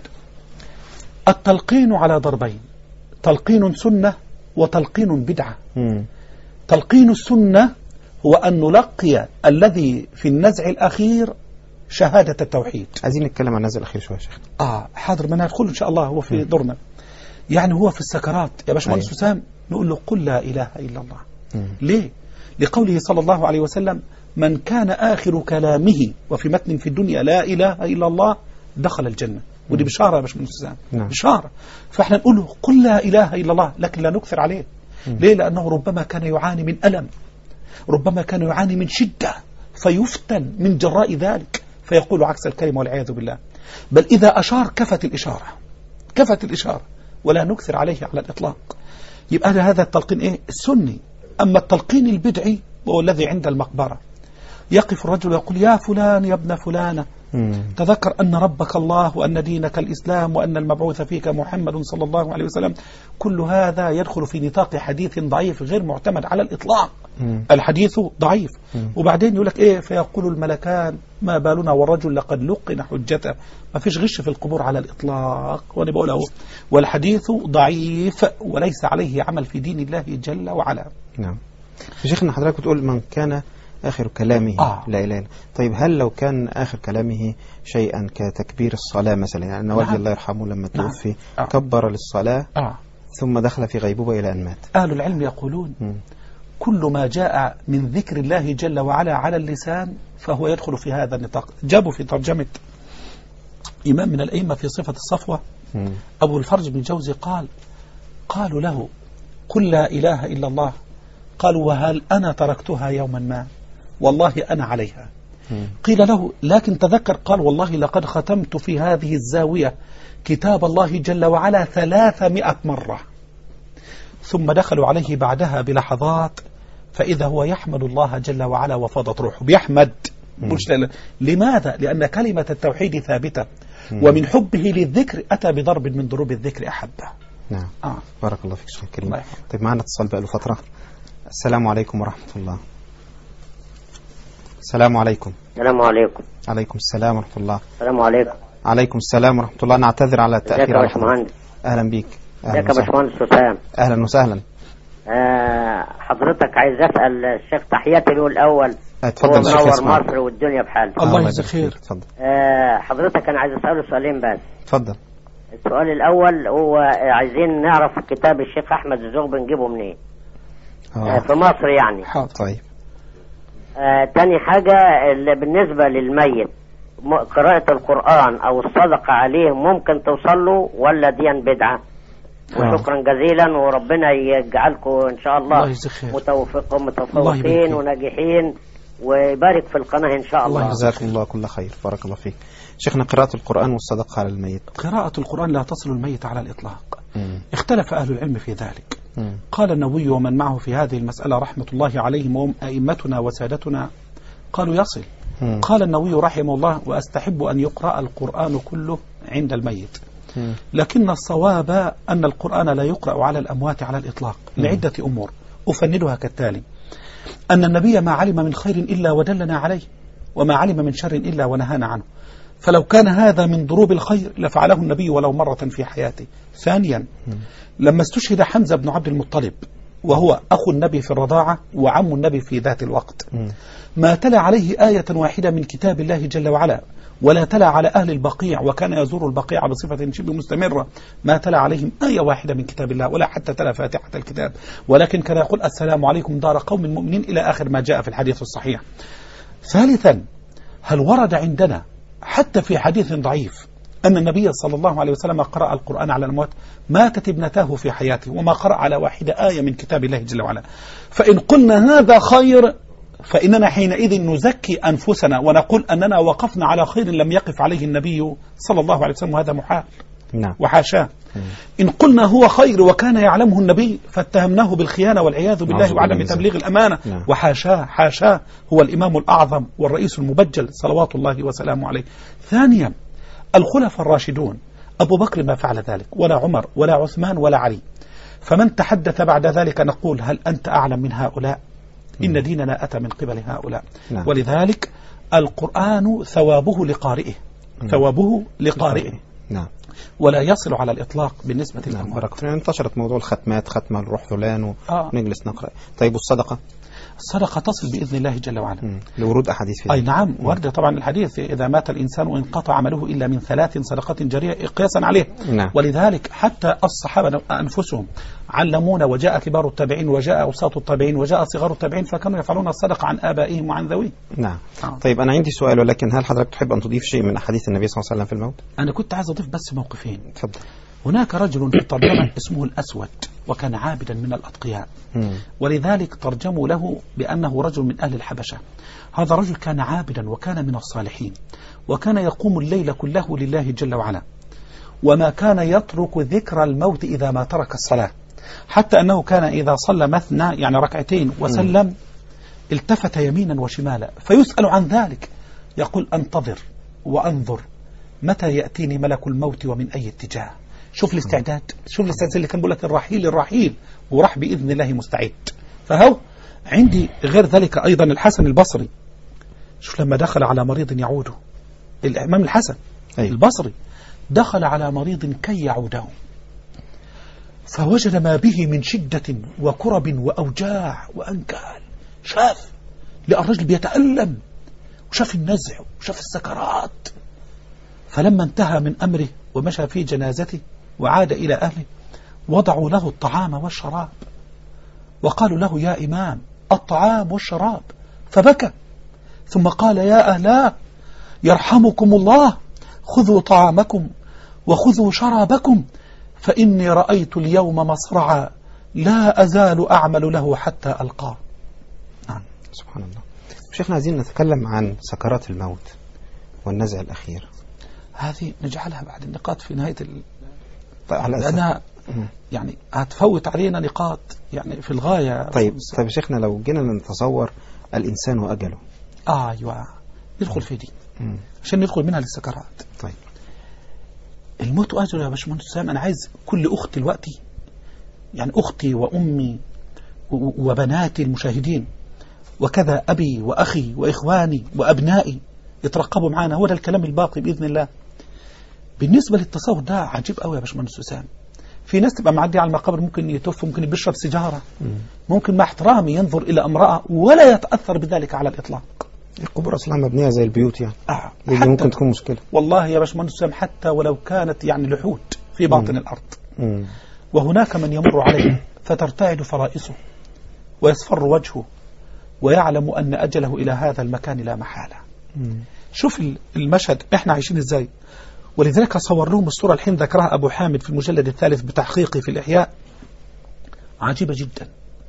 التلقين على ضربين: تلقين سنة وتلقين بدعة. مم. تلقين السنة هو أن نلقي الذي في النزع الأخير شهادة التوحيد. عايزين نتكلم عن النزع الأخير شوية يا شيخ. آه حاضر، ما ندخل إن شاء الله، هو في دورنا. يعني هو في السكرات يا باشمهندس حسام نقول له: قل لا إله إلا الله. مم. ليه؟ لقوله صلى الله عليه وسلم: من كان آخر كلامه وفي متن في الدنيا لا إله إلا الله دخل الجنة. ودي بشارة يا باشمهندس حسام، نعم. بشارة. فاحنا نقول له: قل لا إله إلا الله، لكن لا نكثر عليه. مم. ليه؟ لأنه ربما كان يعاني من ألم، ربما كان يعاني من شدة فيفتن من جراء ذلك فيقول عكس الكلمة والعياذ بالله. بل إذا أشار كفت الإشارة، كفت الإشارة، ولا نكثر عليه على الإطلاق. يبقى هذا التلقين إيه؟ السني. أما التلقين البدعي وهو الذي عند المقبرة، يقف الرجل ويقول: يا فلان يا ابن فلانة، تذكر أن ربك الله وأن دينك الإسلام وأن المبعوث فيك محمد صلى الله عليه وسلم. كل هذا يدخل في نطاق حديث ضعيف غير معتمد على الإطلاق. مم. الحديث ضعيف. مم. وبعدين يقول لك إيه؟ فيقول الملكان: ما بالنا والرجل لقد لقن حجته. ما فيش غش في القبور على الإطلاق. وأنا بقول أهو: والحديث ضعيف وليس عليه عمل في دين الله جل وعلا. نعم. شيخنا حضرتك بتقول: من كان آخر كلامه آه. لا إله إلا. طيب هل لو كان آخر كلامه شيئا كتكبير الصلاة مثلا، يعني أن والدي الله يرحمه لما توفي نعم. آه. كبر للصلاة آه. ثم دخل في غيبوبة إلى أن مات؟ أهل العلم يقولون: م. كل ما جاء من ذكر الله جل وعلا على اللسان فهو يدخل في هذا النطاق. جابوا في ترجمة إمام من الأئمة في صفة الصفوة م. أبو الفرج بن جوزي قال: قالوا له: قل لا إله إلا الله. قالوا: وهل أنا تركتها يوما ما؟ والله أنا عليها. م. قيل له: لكن تذكر. قال: والله لقد ختمت في هذه الزاوية كتاب الله جل وعلا ثلاثمائة مرة. ثم دخلوا عليه بعدها بلحظات فإذا هو يحمد الله جل وعلا وفاضت روحه، بيحمد. لماذا؟ لأن كلمة التوحيد ثابتة، م. ومن حبه للذكر أتى بضرب من ضروب الذكر أحبه. نعم. آه. بارك الله فيك شيخ الكريم. طيب معنا اتصال بقى له فترة. السلام عليكم ورحمة الله. السلام عليكم. السلام عليكم. عليكم السلام ورحمة الله. السلام عليكم. عليكم السلام ورحمة الله. نعتذر على التأخير. ازيك يا باشمهندس؟ أهلا بيك. ازيك يا باشمهندس حسام؟ أهلا وسهلا. آه حضرتك عايز أسأل الشيخ تحياتي له الأول. اتفضل يا شيخ. منور مصر والدنيا بحالها. الله يجزاك خير. اتفضل. آه حضرتك أنا عايز أسأله سؤالين بس. اتفضل. السؤال الأول هو عايزين نعرف كتاب الشيخ أحمد الزغبي نجيبه منين؟ آه. آه في مصر يعني. حاضر. طيب. آه تاني حاجة بالنسبة للميت، قراءة القرآن أو الصدقة عليه ممكن توصل له ولا دي بدعة؟ وشكرا جزيلا، وربنا يجعلكم إن شاء الله متوفقين متفوقين وناجحين، ويبارك في القناة إن شاء الله. جزاكم الله كل خير. بارك الله فيك. شيخنا، قراءة القرآن والصدقة على الميت. قراءة القرآن لا تصل الميت على الإطلاق. مم. اختلف أهل العلم في ذلك. مم. قال النووي ومن معه في هذه المسألة رحمة الله عليهم وهم أئمتنا وسادتنا قالوا يصل. مم. قال النووي رحمه الله: وأستحب أن يقرأ القرآن كله عند الميت، لكن الصواب أن القرآن لا يقرأ على الأموات على الإطلاق لعدة أمور أفندها كالتالي: أن النبي ما علم من خير إلا ودلنا عليه، وما علم من شر إلا ونهانا عنه، فلو كان هذا من ضروب الخير لفعله النبي ولو مرة في حياته. ثانيا، لما استشهد حمزة بن عبد المطلب وهو أخو النبي في الرضاعة وعم النبي في ذات الوقت، ما تلا عليه آية واحدة من كتاب الله جل وعلا، ولا تلا على أهل البقيع، وكان يزور البقيع بصفة شبه مستمرة، ما تلا عليهم آية واحدة من كتاب الله، ولا حتى تلا فاتحة الكتاب، ولكن كان يقول السلام عليكم دار قوم مؤمنين إلى آخر ما جاء في الحديث الصحيح. ثالثا، هل ورد عندنا حتى في حديث ضعيف أن النبي صلى الله عليه وسلم قرأ القرآن على الأموات؟ ماتت ابنتاه في حياته وما قرأ على واحدة آية من كتاب الله جل وعلا. فإن قلنا هذا خير فإننا حينئذ نزكي أنفسنا ونقول أننا وقفنا على خير لم يقف عليه النبي صلى الله عليه وسلم، وهذا محال. نعم. وحاشاه. إن قلنا هو خير وكان يعلمه النبي فاتهمناه بالخيانة والعياذ بالله وعدم تبليغ الأمانة. نعم. وحاشاه حاشاه، هو الإمام الأعظم والرئيس المبجل صلوات الله وسلامه عليه. ثانيا، الخلفاء الراشدون أبو بكر ما فعل ذلك، ولا عمر ولا عثمان ولا علي، فمن تحدث بعد ذلك نقول هل أنت أعلم من هؤلاء؟ إن ديننا أتى من قبل هؤلاء. نعم. ولذلك القرآن ثوابه لقارئه، ثوابه لقارئه. نعم. ولا يصل على الإطلاق بالنسبة نعم. للأموات. انتشرت موضوع الختمات، ختمة الروح فلان ونجلس آه. نقرأ. طيب والصدقة؟ الصدقة تصل بإذن الله جل وعلا. مم. لورود أحاديث فيه. أي نعم، ورد طبعا الحديث إذا مات الإنسان وانقطع عمله إلا من ثلاث صدقة جارية قياسا عليه. نعم. ولذلك حتى الصحابة أنفسهم علمونا، وجاء كبار التابعين وجاء أوساط التابعين وجاء صغار التابعين، فكانوا يفعلون الصدقة عن آبائهم وعن ذويهم. نعم. آه. طيب أنا عندي سؤال، ولكن هل حضرتك تحب أن تضيف شيء من أحاديث النبي صلى الله عليه وسلم في الموت؟ أنا كنت عايز أضيف بس موقفين. تفضل. هناك رجل في الترجمة اسمه الأسود، وكان عابدا من الأتقياء، ولذلك ترجموا له بأنه رجل من أهل الحبشة. هذا رجل كان عابدا وكان من الصالحين، وكان يقوم الليل كله لله جل وعلا، وما كان يترك ذكر الموت إذا ما ترك الصلاة، حتى أنه كان إذا صلى مثنى يعني ركعتين وسلم التفت يمينا وشمالا فيسأل عن ذلك، يقول أنتظر وأنظر متى يأتيني ملك الموت ومن أي اتجاه. شوف الاستعداد، شوف الاستعداد اللي كان بيقول لك الرحيل الرحيل وراح بإذن الله مستعد. فهو عندي غير ذلك أيضا الحسن البصري، شوف لما دخل على مريض يعوده، الإمام الحسن أي. البصري دخل على مريض كي يعوده، فوجد ما به من شدة وكرب وأوجاع وأنكال، شاف لأن الرجل بيتألم وشاف النزع وشاف السكرات. فلما انتهى من أمره ومشى في جنازته وعاد إلى أهله، وضعوا له الطعام والشراب وقالوا له يا إمام الطعام والشراب، فبكى ثم قال يا أهلا يرحمكم الله، خذوا طعامكم وخذوا شرابكم، فإني رأيت اليوم مصرعا لا أزال أعمل له حتى ألقاه. نعم. سبحان الله. شيخنا عايزين نتكلم عن سكرات الموت والنزع الأخير، هذه نجعلها بعد النقاط في نهاية ال... لأنها يعني هتفوت علينا نقاط يعني في الغاية. طيب طيب شيخنا لو جينا نتصور الإنسان وأجله. آه أيوة ندخل في دي مم. عشان ندخل منها للسكرات. طيب الموت وأجله يا باشمهندس سام، أنا عايز كل أخت دلوقتي، يعني أختي وأمي وبناتي المشاهدين وكذا أبي وأخي وإخواني وأبنائي يترقبوا معنا، هو ده الكلام الباقي بإذن الله. بالنسبة للتصور ده عجيب قوي يا باشمهندس سام، في ناس تبقى معدي على المقابر ممكن يتوفى، ممكن بيشرب سيجارة، ممكن مع احترامي ينظر إلى امرأة ولا يتأثر بذلك على الإطلاق. القبور أصلا مبنية زي البيوت يعني آه. ممكن تكون مشكلة والله يا باشمهندس سام، حتى ولو كانت يعني لحوت في باطن مم. الأرض مم. وهناك من يمر عليه فترتعد فرائصه ويصفر وجهه ويعلم أن أجله إلى هذا المكان لا محالة. مم. شوف المشهد احنا عايشين ازاي. ولذلك صور لهم الصورة الحين ذكرها أبو حامد في المجلد الثالث بتحقيقه في الإحياء، عجيبة جدا.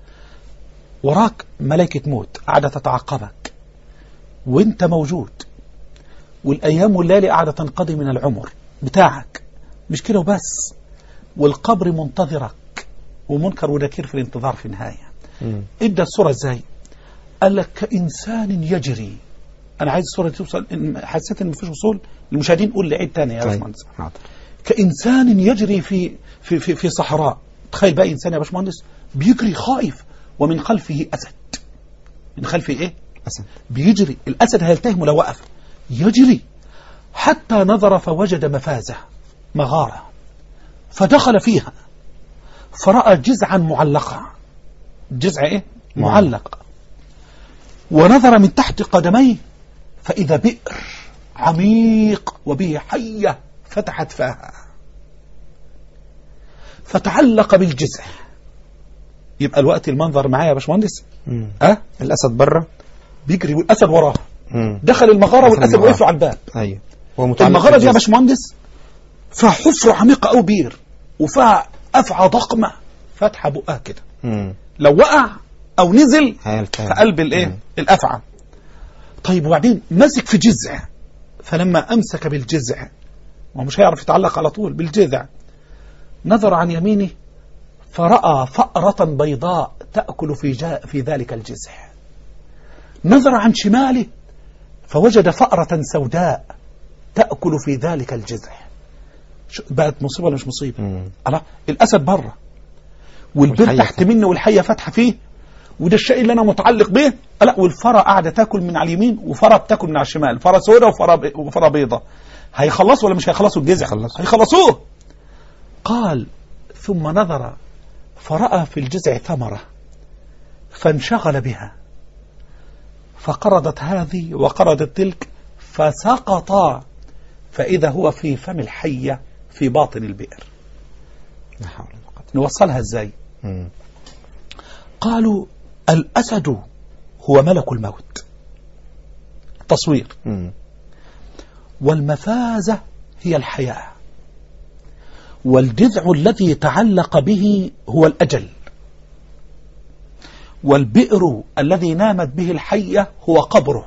وراك ملائكة موت قاعدة تتعقبك وانت موجود، والأيام والليالي قاعدة تنقضي من العمر بتاعك، مش كده وبس، والقبر منتظرك ومنكر ونكير في الانتظار في النهاية. ادى الصورة ازاي؟ قال لك كإنسان يجري. أنا عايز الصورة توصل، حسيت إن مفيش وصول المشاهدين، قول لي عيد تاني يا باشمهندس. كإنسان يجري في في في, في صحراء. تخيل بقى إنسان يا باشمهندس بيجري خائف ومن خلفه أسد. من خلفه إيه؟ أسد. بيجري الأسد هيلتهم لو وقف، يجري حتى نظر فوجد مفازة مغارة فدخل فيها فرأى جزعا معلقا. جزع إيه؟ معلق. ونظر من تحت قدميه فإذا بئر عميق وبه حية فتحت فاها فتعلق بالجزع. يبقى الوقت المنظر معايا يا باشمهندس. أه؟ الأسد بره بيجري والأسد وراه. دخل المغارة والأسد وقف له على الباب. أيوه. المغارة دي يا باشمهندس فيها حفرة عميقة أو بير وفيها أفعى ضخمة فتحة بقها كده. لو وقع أو نزل في قلب الإيه؟ الأفعى. طيب وبعدين مسك في جزع، فلما أمسك بالجزع ومش هيعرف يتعلق على طول بالجذع، نظر عن يمينه فرأى فأرة بيضاء تأكل في, جاء في ذلك الجزع. نظر عن شماله فوجد فأرة سوداء تأكل في ذلك الجزع. بقت مصيبة ولا مش مصيبة؟ الله، الأسد بره والبير تحت منه والحية فاتحة فيه، وده الشيء اللي أنا متعلق به. لا، والفرة قاعدة تاكل من على اليمين وفرة بتاكل من على الشمال، فرة سوداء وفرة, وفرة بيضاء. هيخلصوا ولا مش هيخلصوا الجزع؟ هيخلصوه. قال ثم نظر فرأى في الجزع ثمرة فانشغل بها، فقرضت هذه وقرضت تلك فسقطا، فإذا هو في فم الحية في باطن البئر. نوصلها ازاي؟ مم. قالوا الأسد هو ملك الموت، تصوير. مم. والمفازة هي الحياة، والجذع الذي تعلق به هو الأجل، والبئر الذي نامت به الحية هو قبره،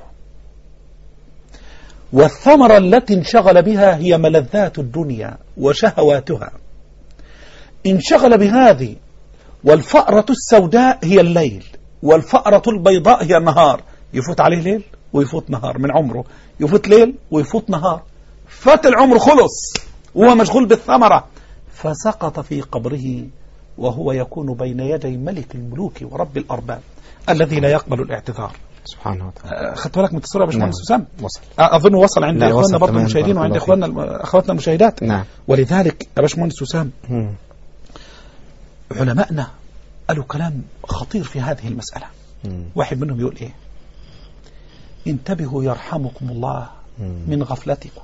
والثمرة التي انشغل بها هي ملذات الدنيا وشهواتها، انشغل بهذه. والفأرة السوداء هي الليل، والفأرة البيضاء هي النهار. يفوت عليه ليل ويفوت نهار من عمره، يفوت ليل ويفوت نهار، فات العمر خلص وهو مشغول بالثمرة، فسقط في قبره وهو يكون بين يدي ملك الملوك ورب الأرباب الذي لا يقبل الاعتذار سبحانه وتعالى. خدت بالك من التصوير يا باشمهندس وسام؟ وصل. أظن وصل عند إخواننا برضه المشاهدين وعند إخواننا أخواتنا المشاهدات. نعم. ولذلك يا باشمهندس وسام علماءنا قالوا كلام خطير في هذه المسألة. مم. واحد منهم يقول إيه؟ انتبهوا يرحمكم الله مم. من غفلتكم،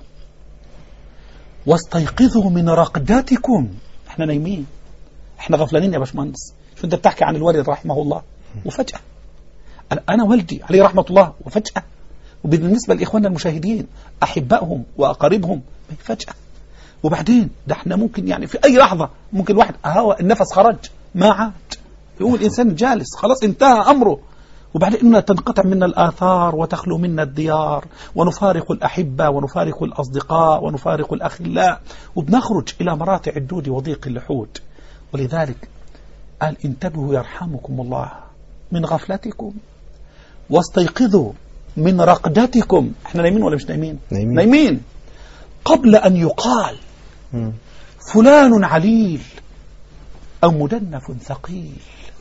واستيقظوا من رقداتكم. احنا نايمين، احنا غفلانين يا باشمهندس. شو انت بتحكي عن الوالد رحمه الله وفجأة أنا والدي عليه رحمة الله وفجأة، وبالنسبة لإخواننا المشاهدين أحبائهم وأقاربهم فجأة. وبعدين ده احنا ممكن يعني في أي لحظة ممكن واحد هوا النفس خرج ما عاد، يقول إنسان جالس خلاص انتهى أمره. وبعدين إننا تنقطع منا الآثار وتخلو منا الديار ونفارق الأحبة ونفارق الأصدقاء ونفارق الأخلاء، وبنخرج إلى مراتع الدود وضيق اللحود. ولذلك قال انتبهوا يرحمكم الله من غفلتكم واستيقظوا من رقدتكم. احنا نايمين ولا مش نايمين؟ نايمين, نايمين. قبل أن يقال م. فلان عليل أو مدنف ثقيل،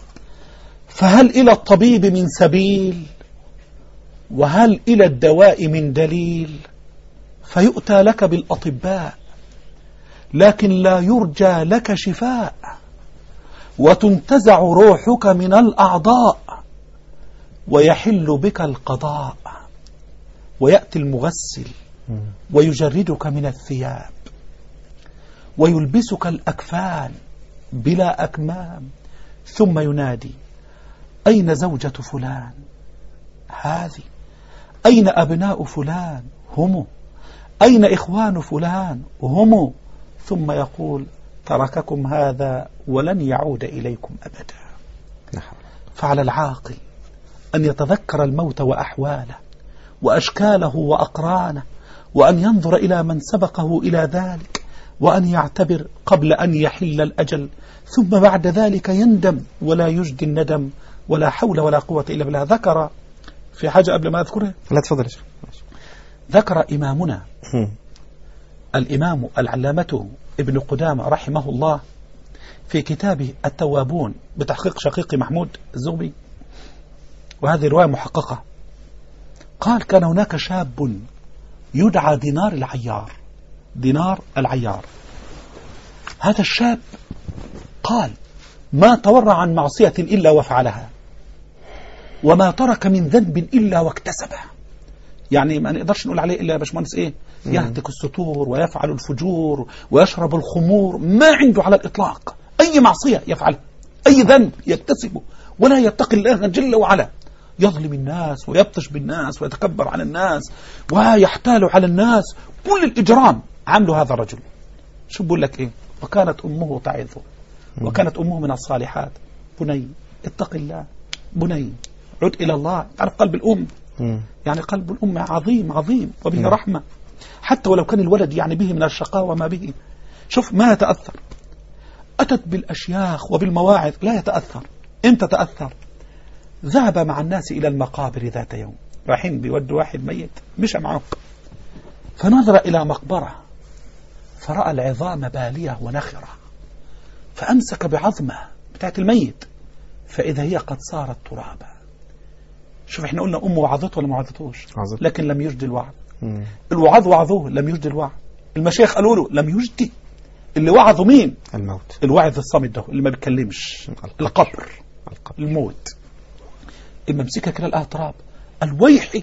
فهل إلى الطبيب من سبيل، وهل إلى الدواء من دليل؟ فيؤتى لك بالأطباء لكن لا يرجى لك شفاء، وتنتزع روحك من الأعضاء ويحل بك القضاء، ويأتي المغسل ويجردك من الثياب ويلبسك الأكفان بلا أكمام، ثم ينادي أين زوجة فلان هذه، أين أبناء فلان هم، أين إخوان فلان هم، ثم يقول ترككم هذا ولن يعود إليكم أبدا. فعلى العاقل أن يتذكر الموت وأحواله وأشكاله وأقرانه، وأن ينظر إلى من سبقه إلى ذلك، وأن يعتبر قبل أن يحل الأجل، ثم بعد ذلك يندم ولا يجدي الندم، ولا حول ولا قوة إلا بالله. ذكر في حاجة قبل ما أذكرها، لا تفضل. ذكر إمامنا الإمام العلامة ابن قدامة رحمه الله في كتابه التوابون بتحقيق شقيق محمود الزغبي، وهذه رواية محققة، قال كان هناك شاب يدعى دينار العيار. دينار العيار هذا الشاب قال ما تورع عن معصية إلا وفعلها، وما ترك من ذنب إلا واكتسبه. يعني ما نقدرش نقول عليه إلا يا باشمهندس إيه، يهتك الستور ويفعل الفجور ويشرب الخمور، ما عنده على الإطلاق أي معصية يفعلها، أي ذنب يكتسبه، ولا يتقي الله جل وعلا، يظلم الناس ويبطش بالناس ويتكبر على الناس ويحتال على الناس، كل الإجرام عمله هذا الرجل. شو بقول لك إيه، وكانت أمه تعظه، وكانت أمه من الصالحات. بني اتق الله، بني عد إلى الله. تعرف قلب الأم، يعني قلب الأم عظيم عظيم وبه رحمة، حتى ولو كان الولد يعني به من الشقاوة ما به. شوف ما يتأثر، أتت بالأشياخ وبالمواعظ لا يتأثر. إمتى تأثر؟ ذهب مع الناس إلى المقابر ذات يوم، رايحين بيودوا واحد ميت، مشى معه، فنظر إلى مقبرة فرأى العظام بالية ونخرة، فأمسك بعظمة بتاعت الميت، فإذا هي قد صارت ترابا. شوف احنا قلنا أمه وعظته ولا ما وعظتوش، لكن لم يجدي الوعظ. الوعظ وعظوه لم يجدي الوعظ. المشايخ قالوا له لم يجدي. اللي وعظه مين؟ الموت. الواعظ الصامت ده اللي ما بيتكلمش، القبر، الموت. إما امسكها كده لقاها تراب، الويحي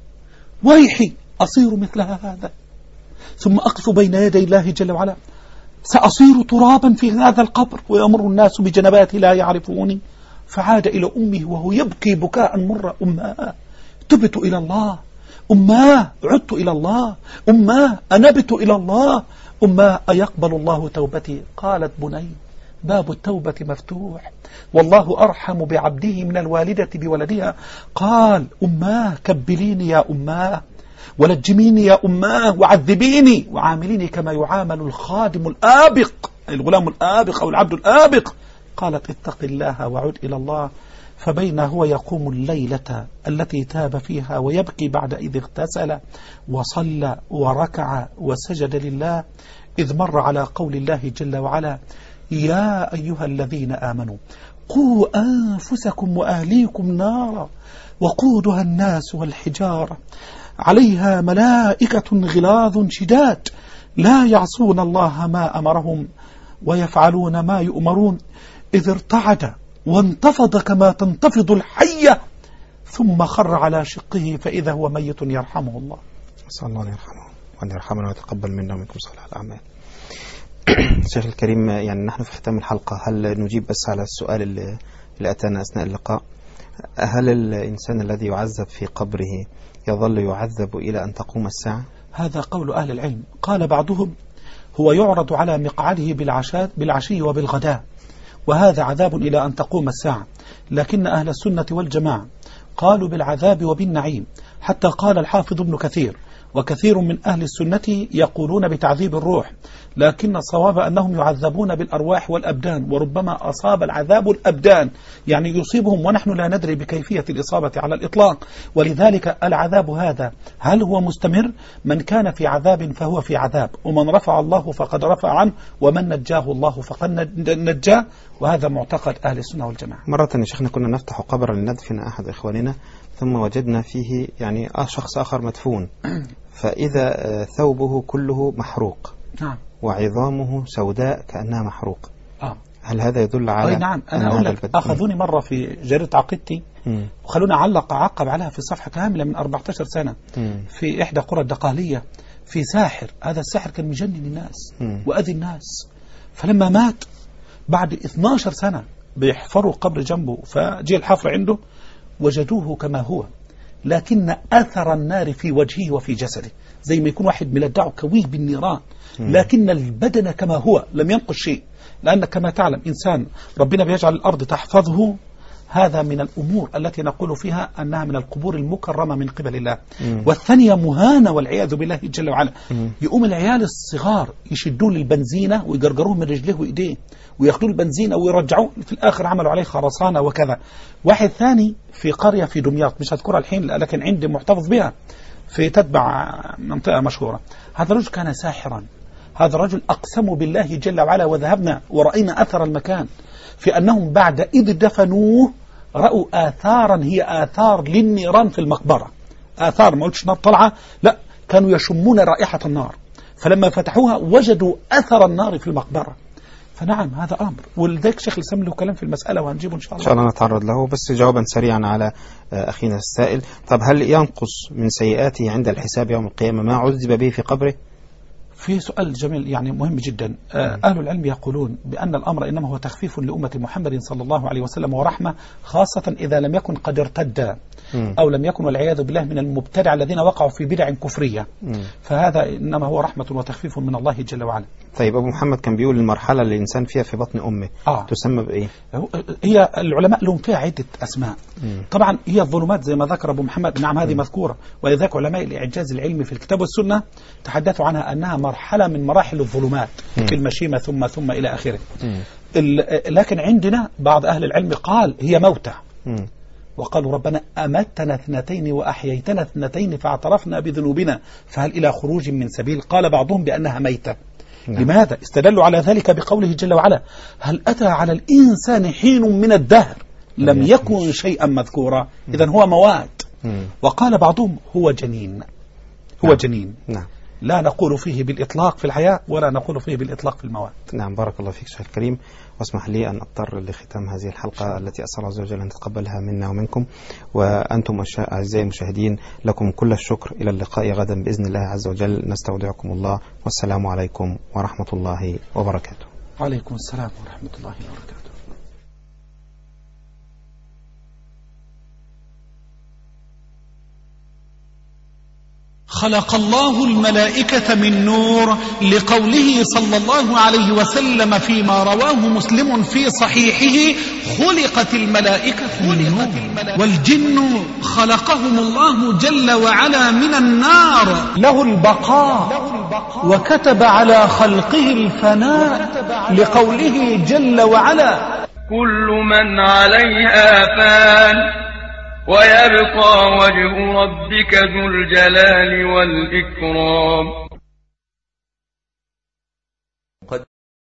ويحي أصير مثل هذا ثم أقف بين يدي الله جل وعلا، سأصير ترابا في هذا القبر ويمر الناس بجنباتي لا يعرفوني. فعاد إلى أمه وهو يبكي بكاء مرة، أماه تبت إلى الله، أماه عدت إلى الله، أماه أنبت إلى الله، أماه أيقبل الله توبتي؟ قالت بني باب التوبة مفتوح، والله أرحم بعبده من الوالدة بولدها. قال أماه كبليني يا أماه، ولجميني يا أماه، وعذبيني وعامليني كما يعامل الخادم الآبق، الغلام الآبق أو العبد الآبق. قالت اتق الله وعد إلى الله. فبين هو يقوم الليلة التي تاب فيها ويبكي بعد إذ اغتسل وصلى وركع وسجد لله، إذ مر على قول الله جل وعلا يا أيها الذين آمنوا قوا أنفسكم وأهليكم نارا وقودها الناس والحجارة عليها ملائكة غلاظ شداد لا يعصون الله ما أمرهم ويفعلون ما يؤمرون، إذ ارتعد وانتفض كما تنتفض الحية ثم خر على شقه فإذا هو ميت يرحمه الله. نسأل الله أن يرحمه وأن يرحمنا ويتقبل منا ومنكم صالح الأعمال. شيخ الكريم، يعني نحن في ختام الحلقة، هل نجيب بس على السؤال اللي, اللي أتانا أثناء اللقاء؟ هل الإنسان الذي يعذب في قبره يظل يعذب إلى أن تقوم الساعة؟ هذا قول أهل العلم. قال بعضهم هو يعرض على مقعده بالعشاء بالعشي وبالغداء، وهذا عذاب إلى أن تقوم الساعة. لكن أهل السنة والجماعة قالوا بالعذاب وبالنعيم، حتى قال الحافظ ابن كثير وكثير من أهل السنة يقولون بتعذيب الروح، لكن الصواب أنهم يعذبون بالأرواح والأبدان، وربما أصاب العذاب الأبدان، يعني يصيبهم ونحن لا ندري بكيفية الإصابة على الإطلاق. ولذلك العذاب هذا هل هو مستمر؟ من كان في عذاب فهو في عذاب، ومن رفع الله فقد رفع عنه، ومن نجاه الله فقد نجاه، وهذا معتقد أهل السنة والجماعة. مرة يا شيخنا كنا نفتح قبرا لندفن أحد إخواننا، ثم وجدنا فيه يعني آه شخص آخر مدفون، فإذا ثوبه كله محروق نعم، وعظامه سوداء كأنها محروق. آه. هل هذا يدل على أي نعم؟ أنا أقول لك أخذوني مرة في جريدة عقيدتي وخلوني أعلق أعقب عليها في صفحة كاملة من أربعة عشر سنة مم. في إحدى قرى الدقالية، في ساحر، هذا الساحر كان مجنن الناس مم. وأذي الناس، فلما مات بعد اثنتي عشرة سنة بيحفروا قبر جنبه، فجي الحفر عنده وجدوه كما هو، لكن أثر النار في وجهه وفي جسده، زي ما يكون واحد ملدعه كويه بالنيران، لكن البدن كما هو لم ينقص شيء، لأن كما تعلم إنسان ربنا بيجعل الأرض تحفظه، هذا من الأمور التي نقول فيها أنها من القبور المكرمة من قبل الله. مم. والثانية مهانة والعياذ بالله جل وعلا. مم. يقوم العيال الصغار يشدون للبنزينة ويقرقروه من رجله وإيديه ويأخذون البنزينة ويرجعوه، في الآخر عملوا عليه خرسانة وكذا. واحد ثاني في قرية في دمياط مش هذكرها الحين لكن عندي محتفظ بها، في تتبع منطقة مشهورة، هذا الرجل كان ساحرا، هذا الرجل أقسموا بالله جل وعلا، وذهبنا ورأينا أثر المكان في أنهم بعد إذ دفنوه رأوا آثارا هي آثار للنيران في المقبرة، آثار ما قلتش نار طلعة، لا كانوا يشمون رائحة النار، فلما فتحوها وجدوا أثر النار في المقبرة. فنعم هذا أمر، ولذلك شيخ الإسلام له كلام في المسألة وهنجيبه إن شاء الله. إن شاء الله نتعرض له، بس جوابا سريعا على أخينا السائل. طب هل ينقص من سيئاته عند الحساب يوم القيامة ما عذب به في قبره؟ في سؤال جميل يعني مهم جدا. أهل العلم يقولون بأن الأمر إنما هو تخفيف لأمة محمد صلى الله عليه وسلم ورحمة، خاصة إذا لم يكن قد ارتد أو لم يكن والعياذ بالله من المبتدع الذين وقعوا في بدع كفرية، فهذا إنما هو رحمة وتخفيف من الله جل وعلا. طيب أبو محمد كان بيقول المرحلة اللي الإنسان فيها في بطن أمه آه. تسمى بإيه؟ هي العلماء لهم فيها عدة أسماء. مم. طبعا هي الظلمات زي ما ذكر أبو محمد، نعم هذه مم. مذكورة، ولذلك علماء الإعجاز العلمي في الكتاب والسنة تحدثوا عنها أنها مرحلة من مراحل الظلمات مم. في المشيمة ثم ثم إلى آخره. لكن عندنا بعض أهل العلم قال هي موتى، مم. وقالوا ربنا أمتنا اثنتين وأحييتنا اثنتين فاعترفنا بذنوبنا فهل إلى خروج من سبيل؟ قال بعضهم بأنها ميتة. نعم. لماذا؟ استدلوا على ذلك بقوله جل وعلا هل أتى على الإنسان حين من الدهر لم يكن شيئا مذكورا، إذن هو موات. مم. وقال بعضهم هو جنين، هو نعم. جنين نعم. لا نقول فيه بالإطلاق في الحياة ولا نقول فيه بالإطلاق في الموات. نعم بارك الله فيك شيخ الكريم، واسمح لي أن أضطر لختام هذه الحلقة التي أسأل الله عز وجل أن تتقبلها منا ومنكم، وأنتم أعزائي المشاهدين لكم كل الشكر. إلى اللقاء غدا بإذن الله عز وجل، نستودعكم الله، والسلام عليكم ورحمة الله وبركاته. وعليكم السلام ورحمة الله وبركاته. خلق الله الملائكة من نور لقوله صلى الله عليه وسلم فيما رواه مسلم في صحيحه خلقت الملائكة من نور، والجن خلقهم الله جل وعلا من النار، له البقاء وكتب على خلقه الفناء لقوله جل وعلا كل من عليها فان ويبقى وجه ربك ذو الجلال والإكرام.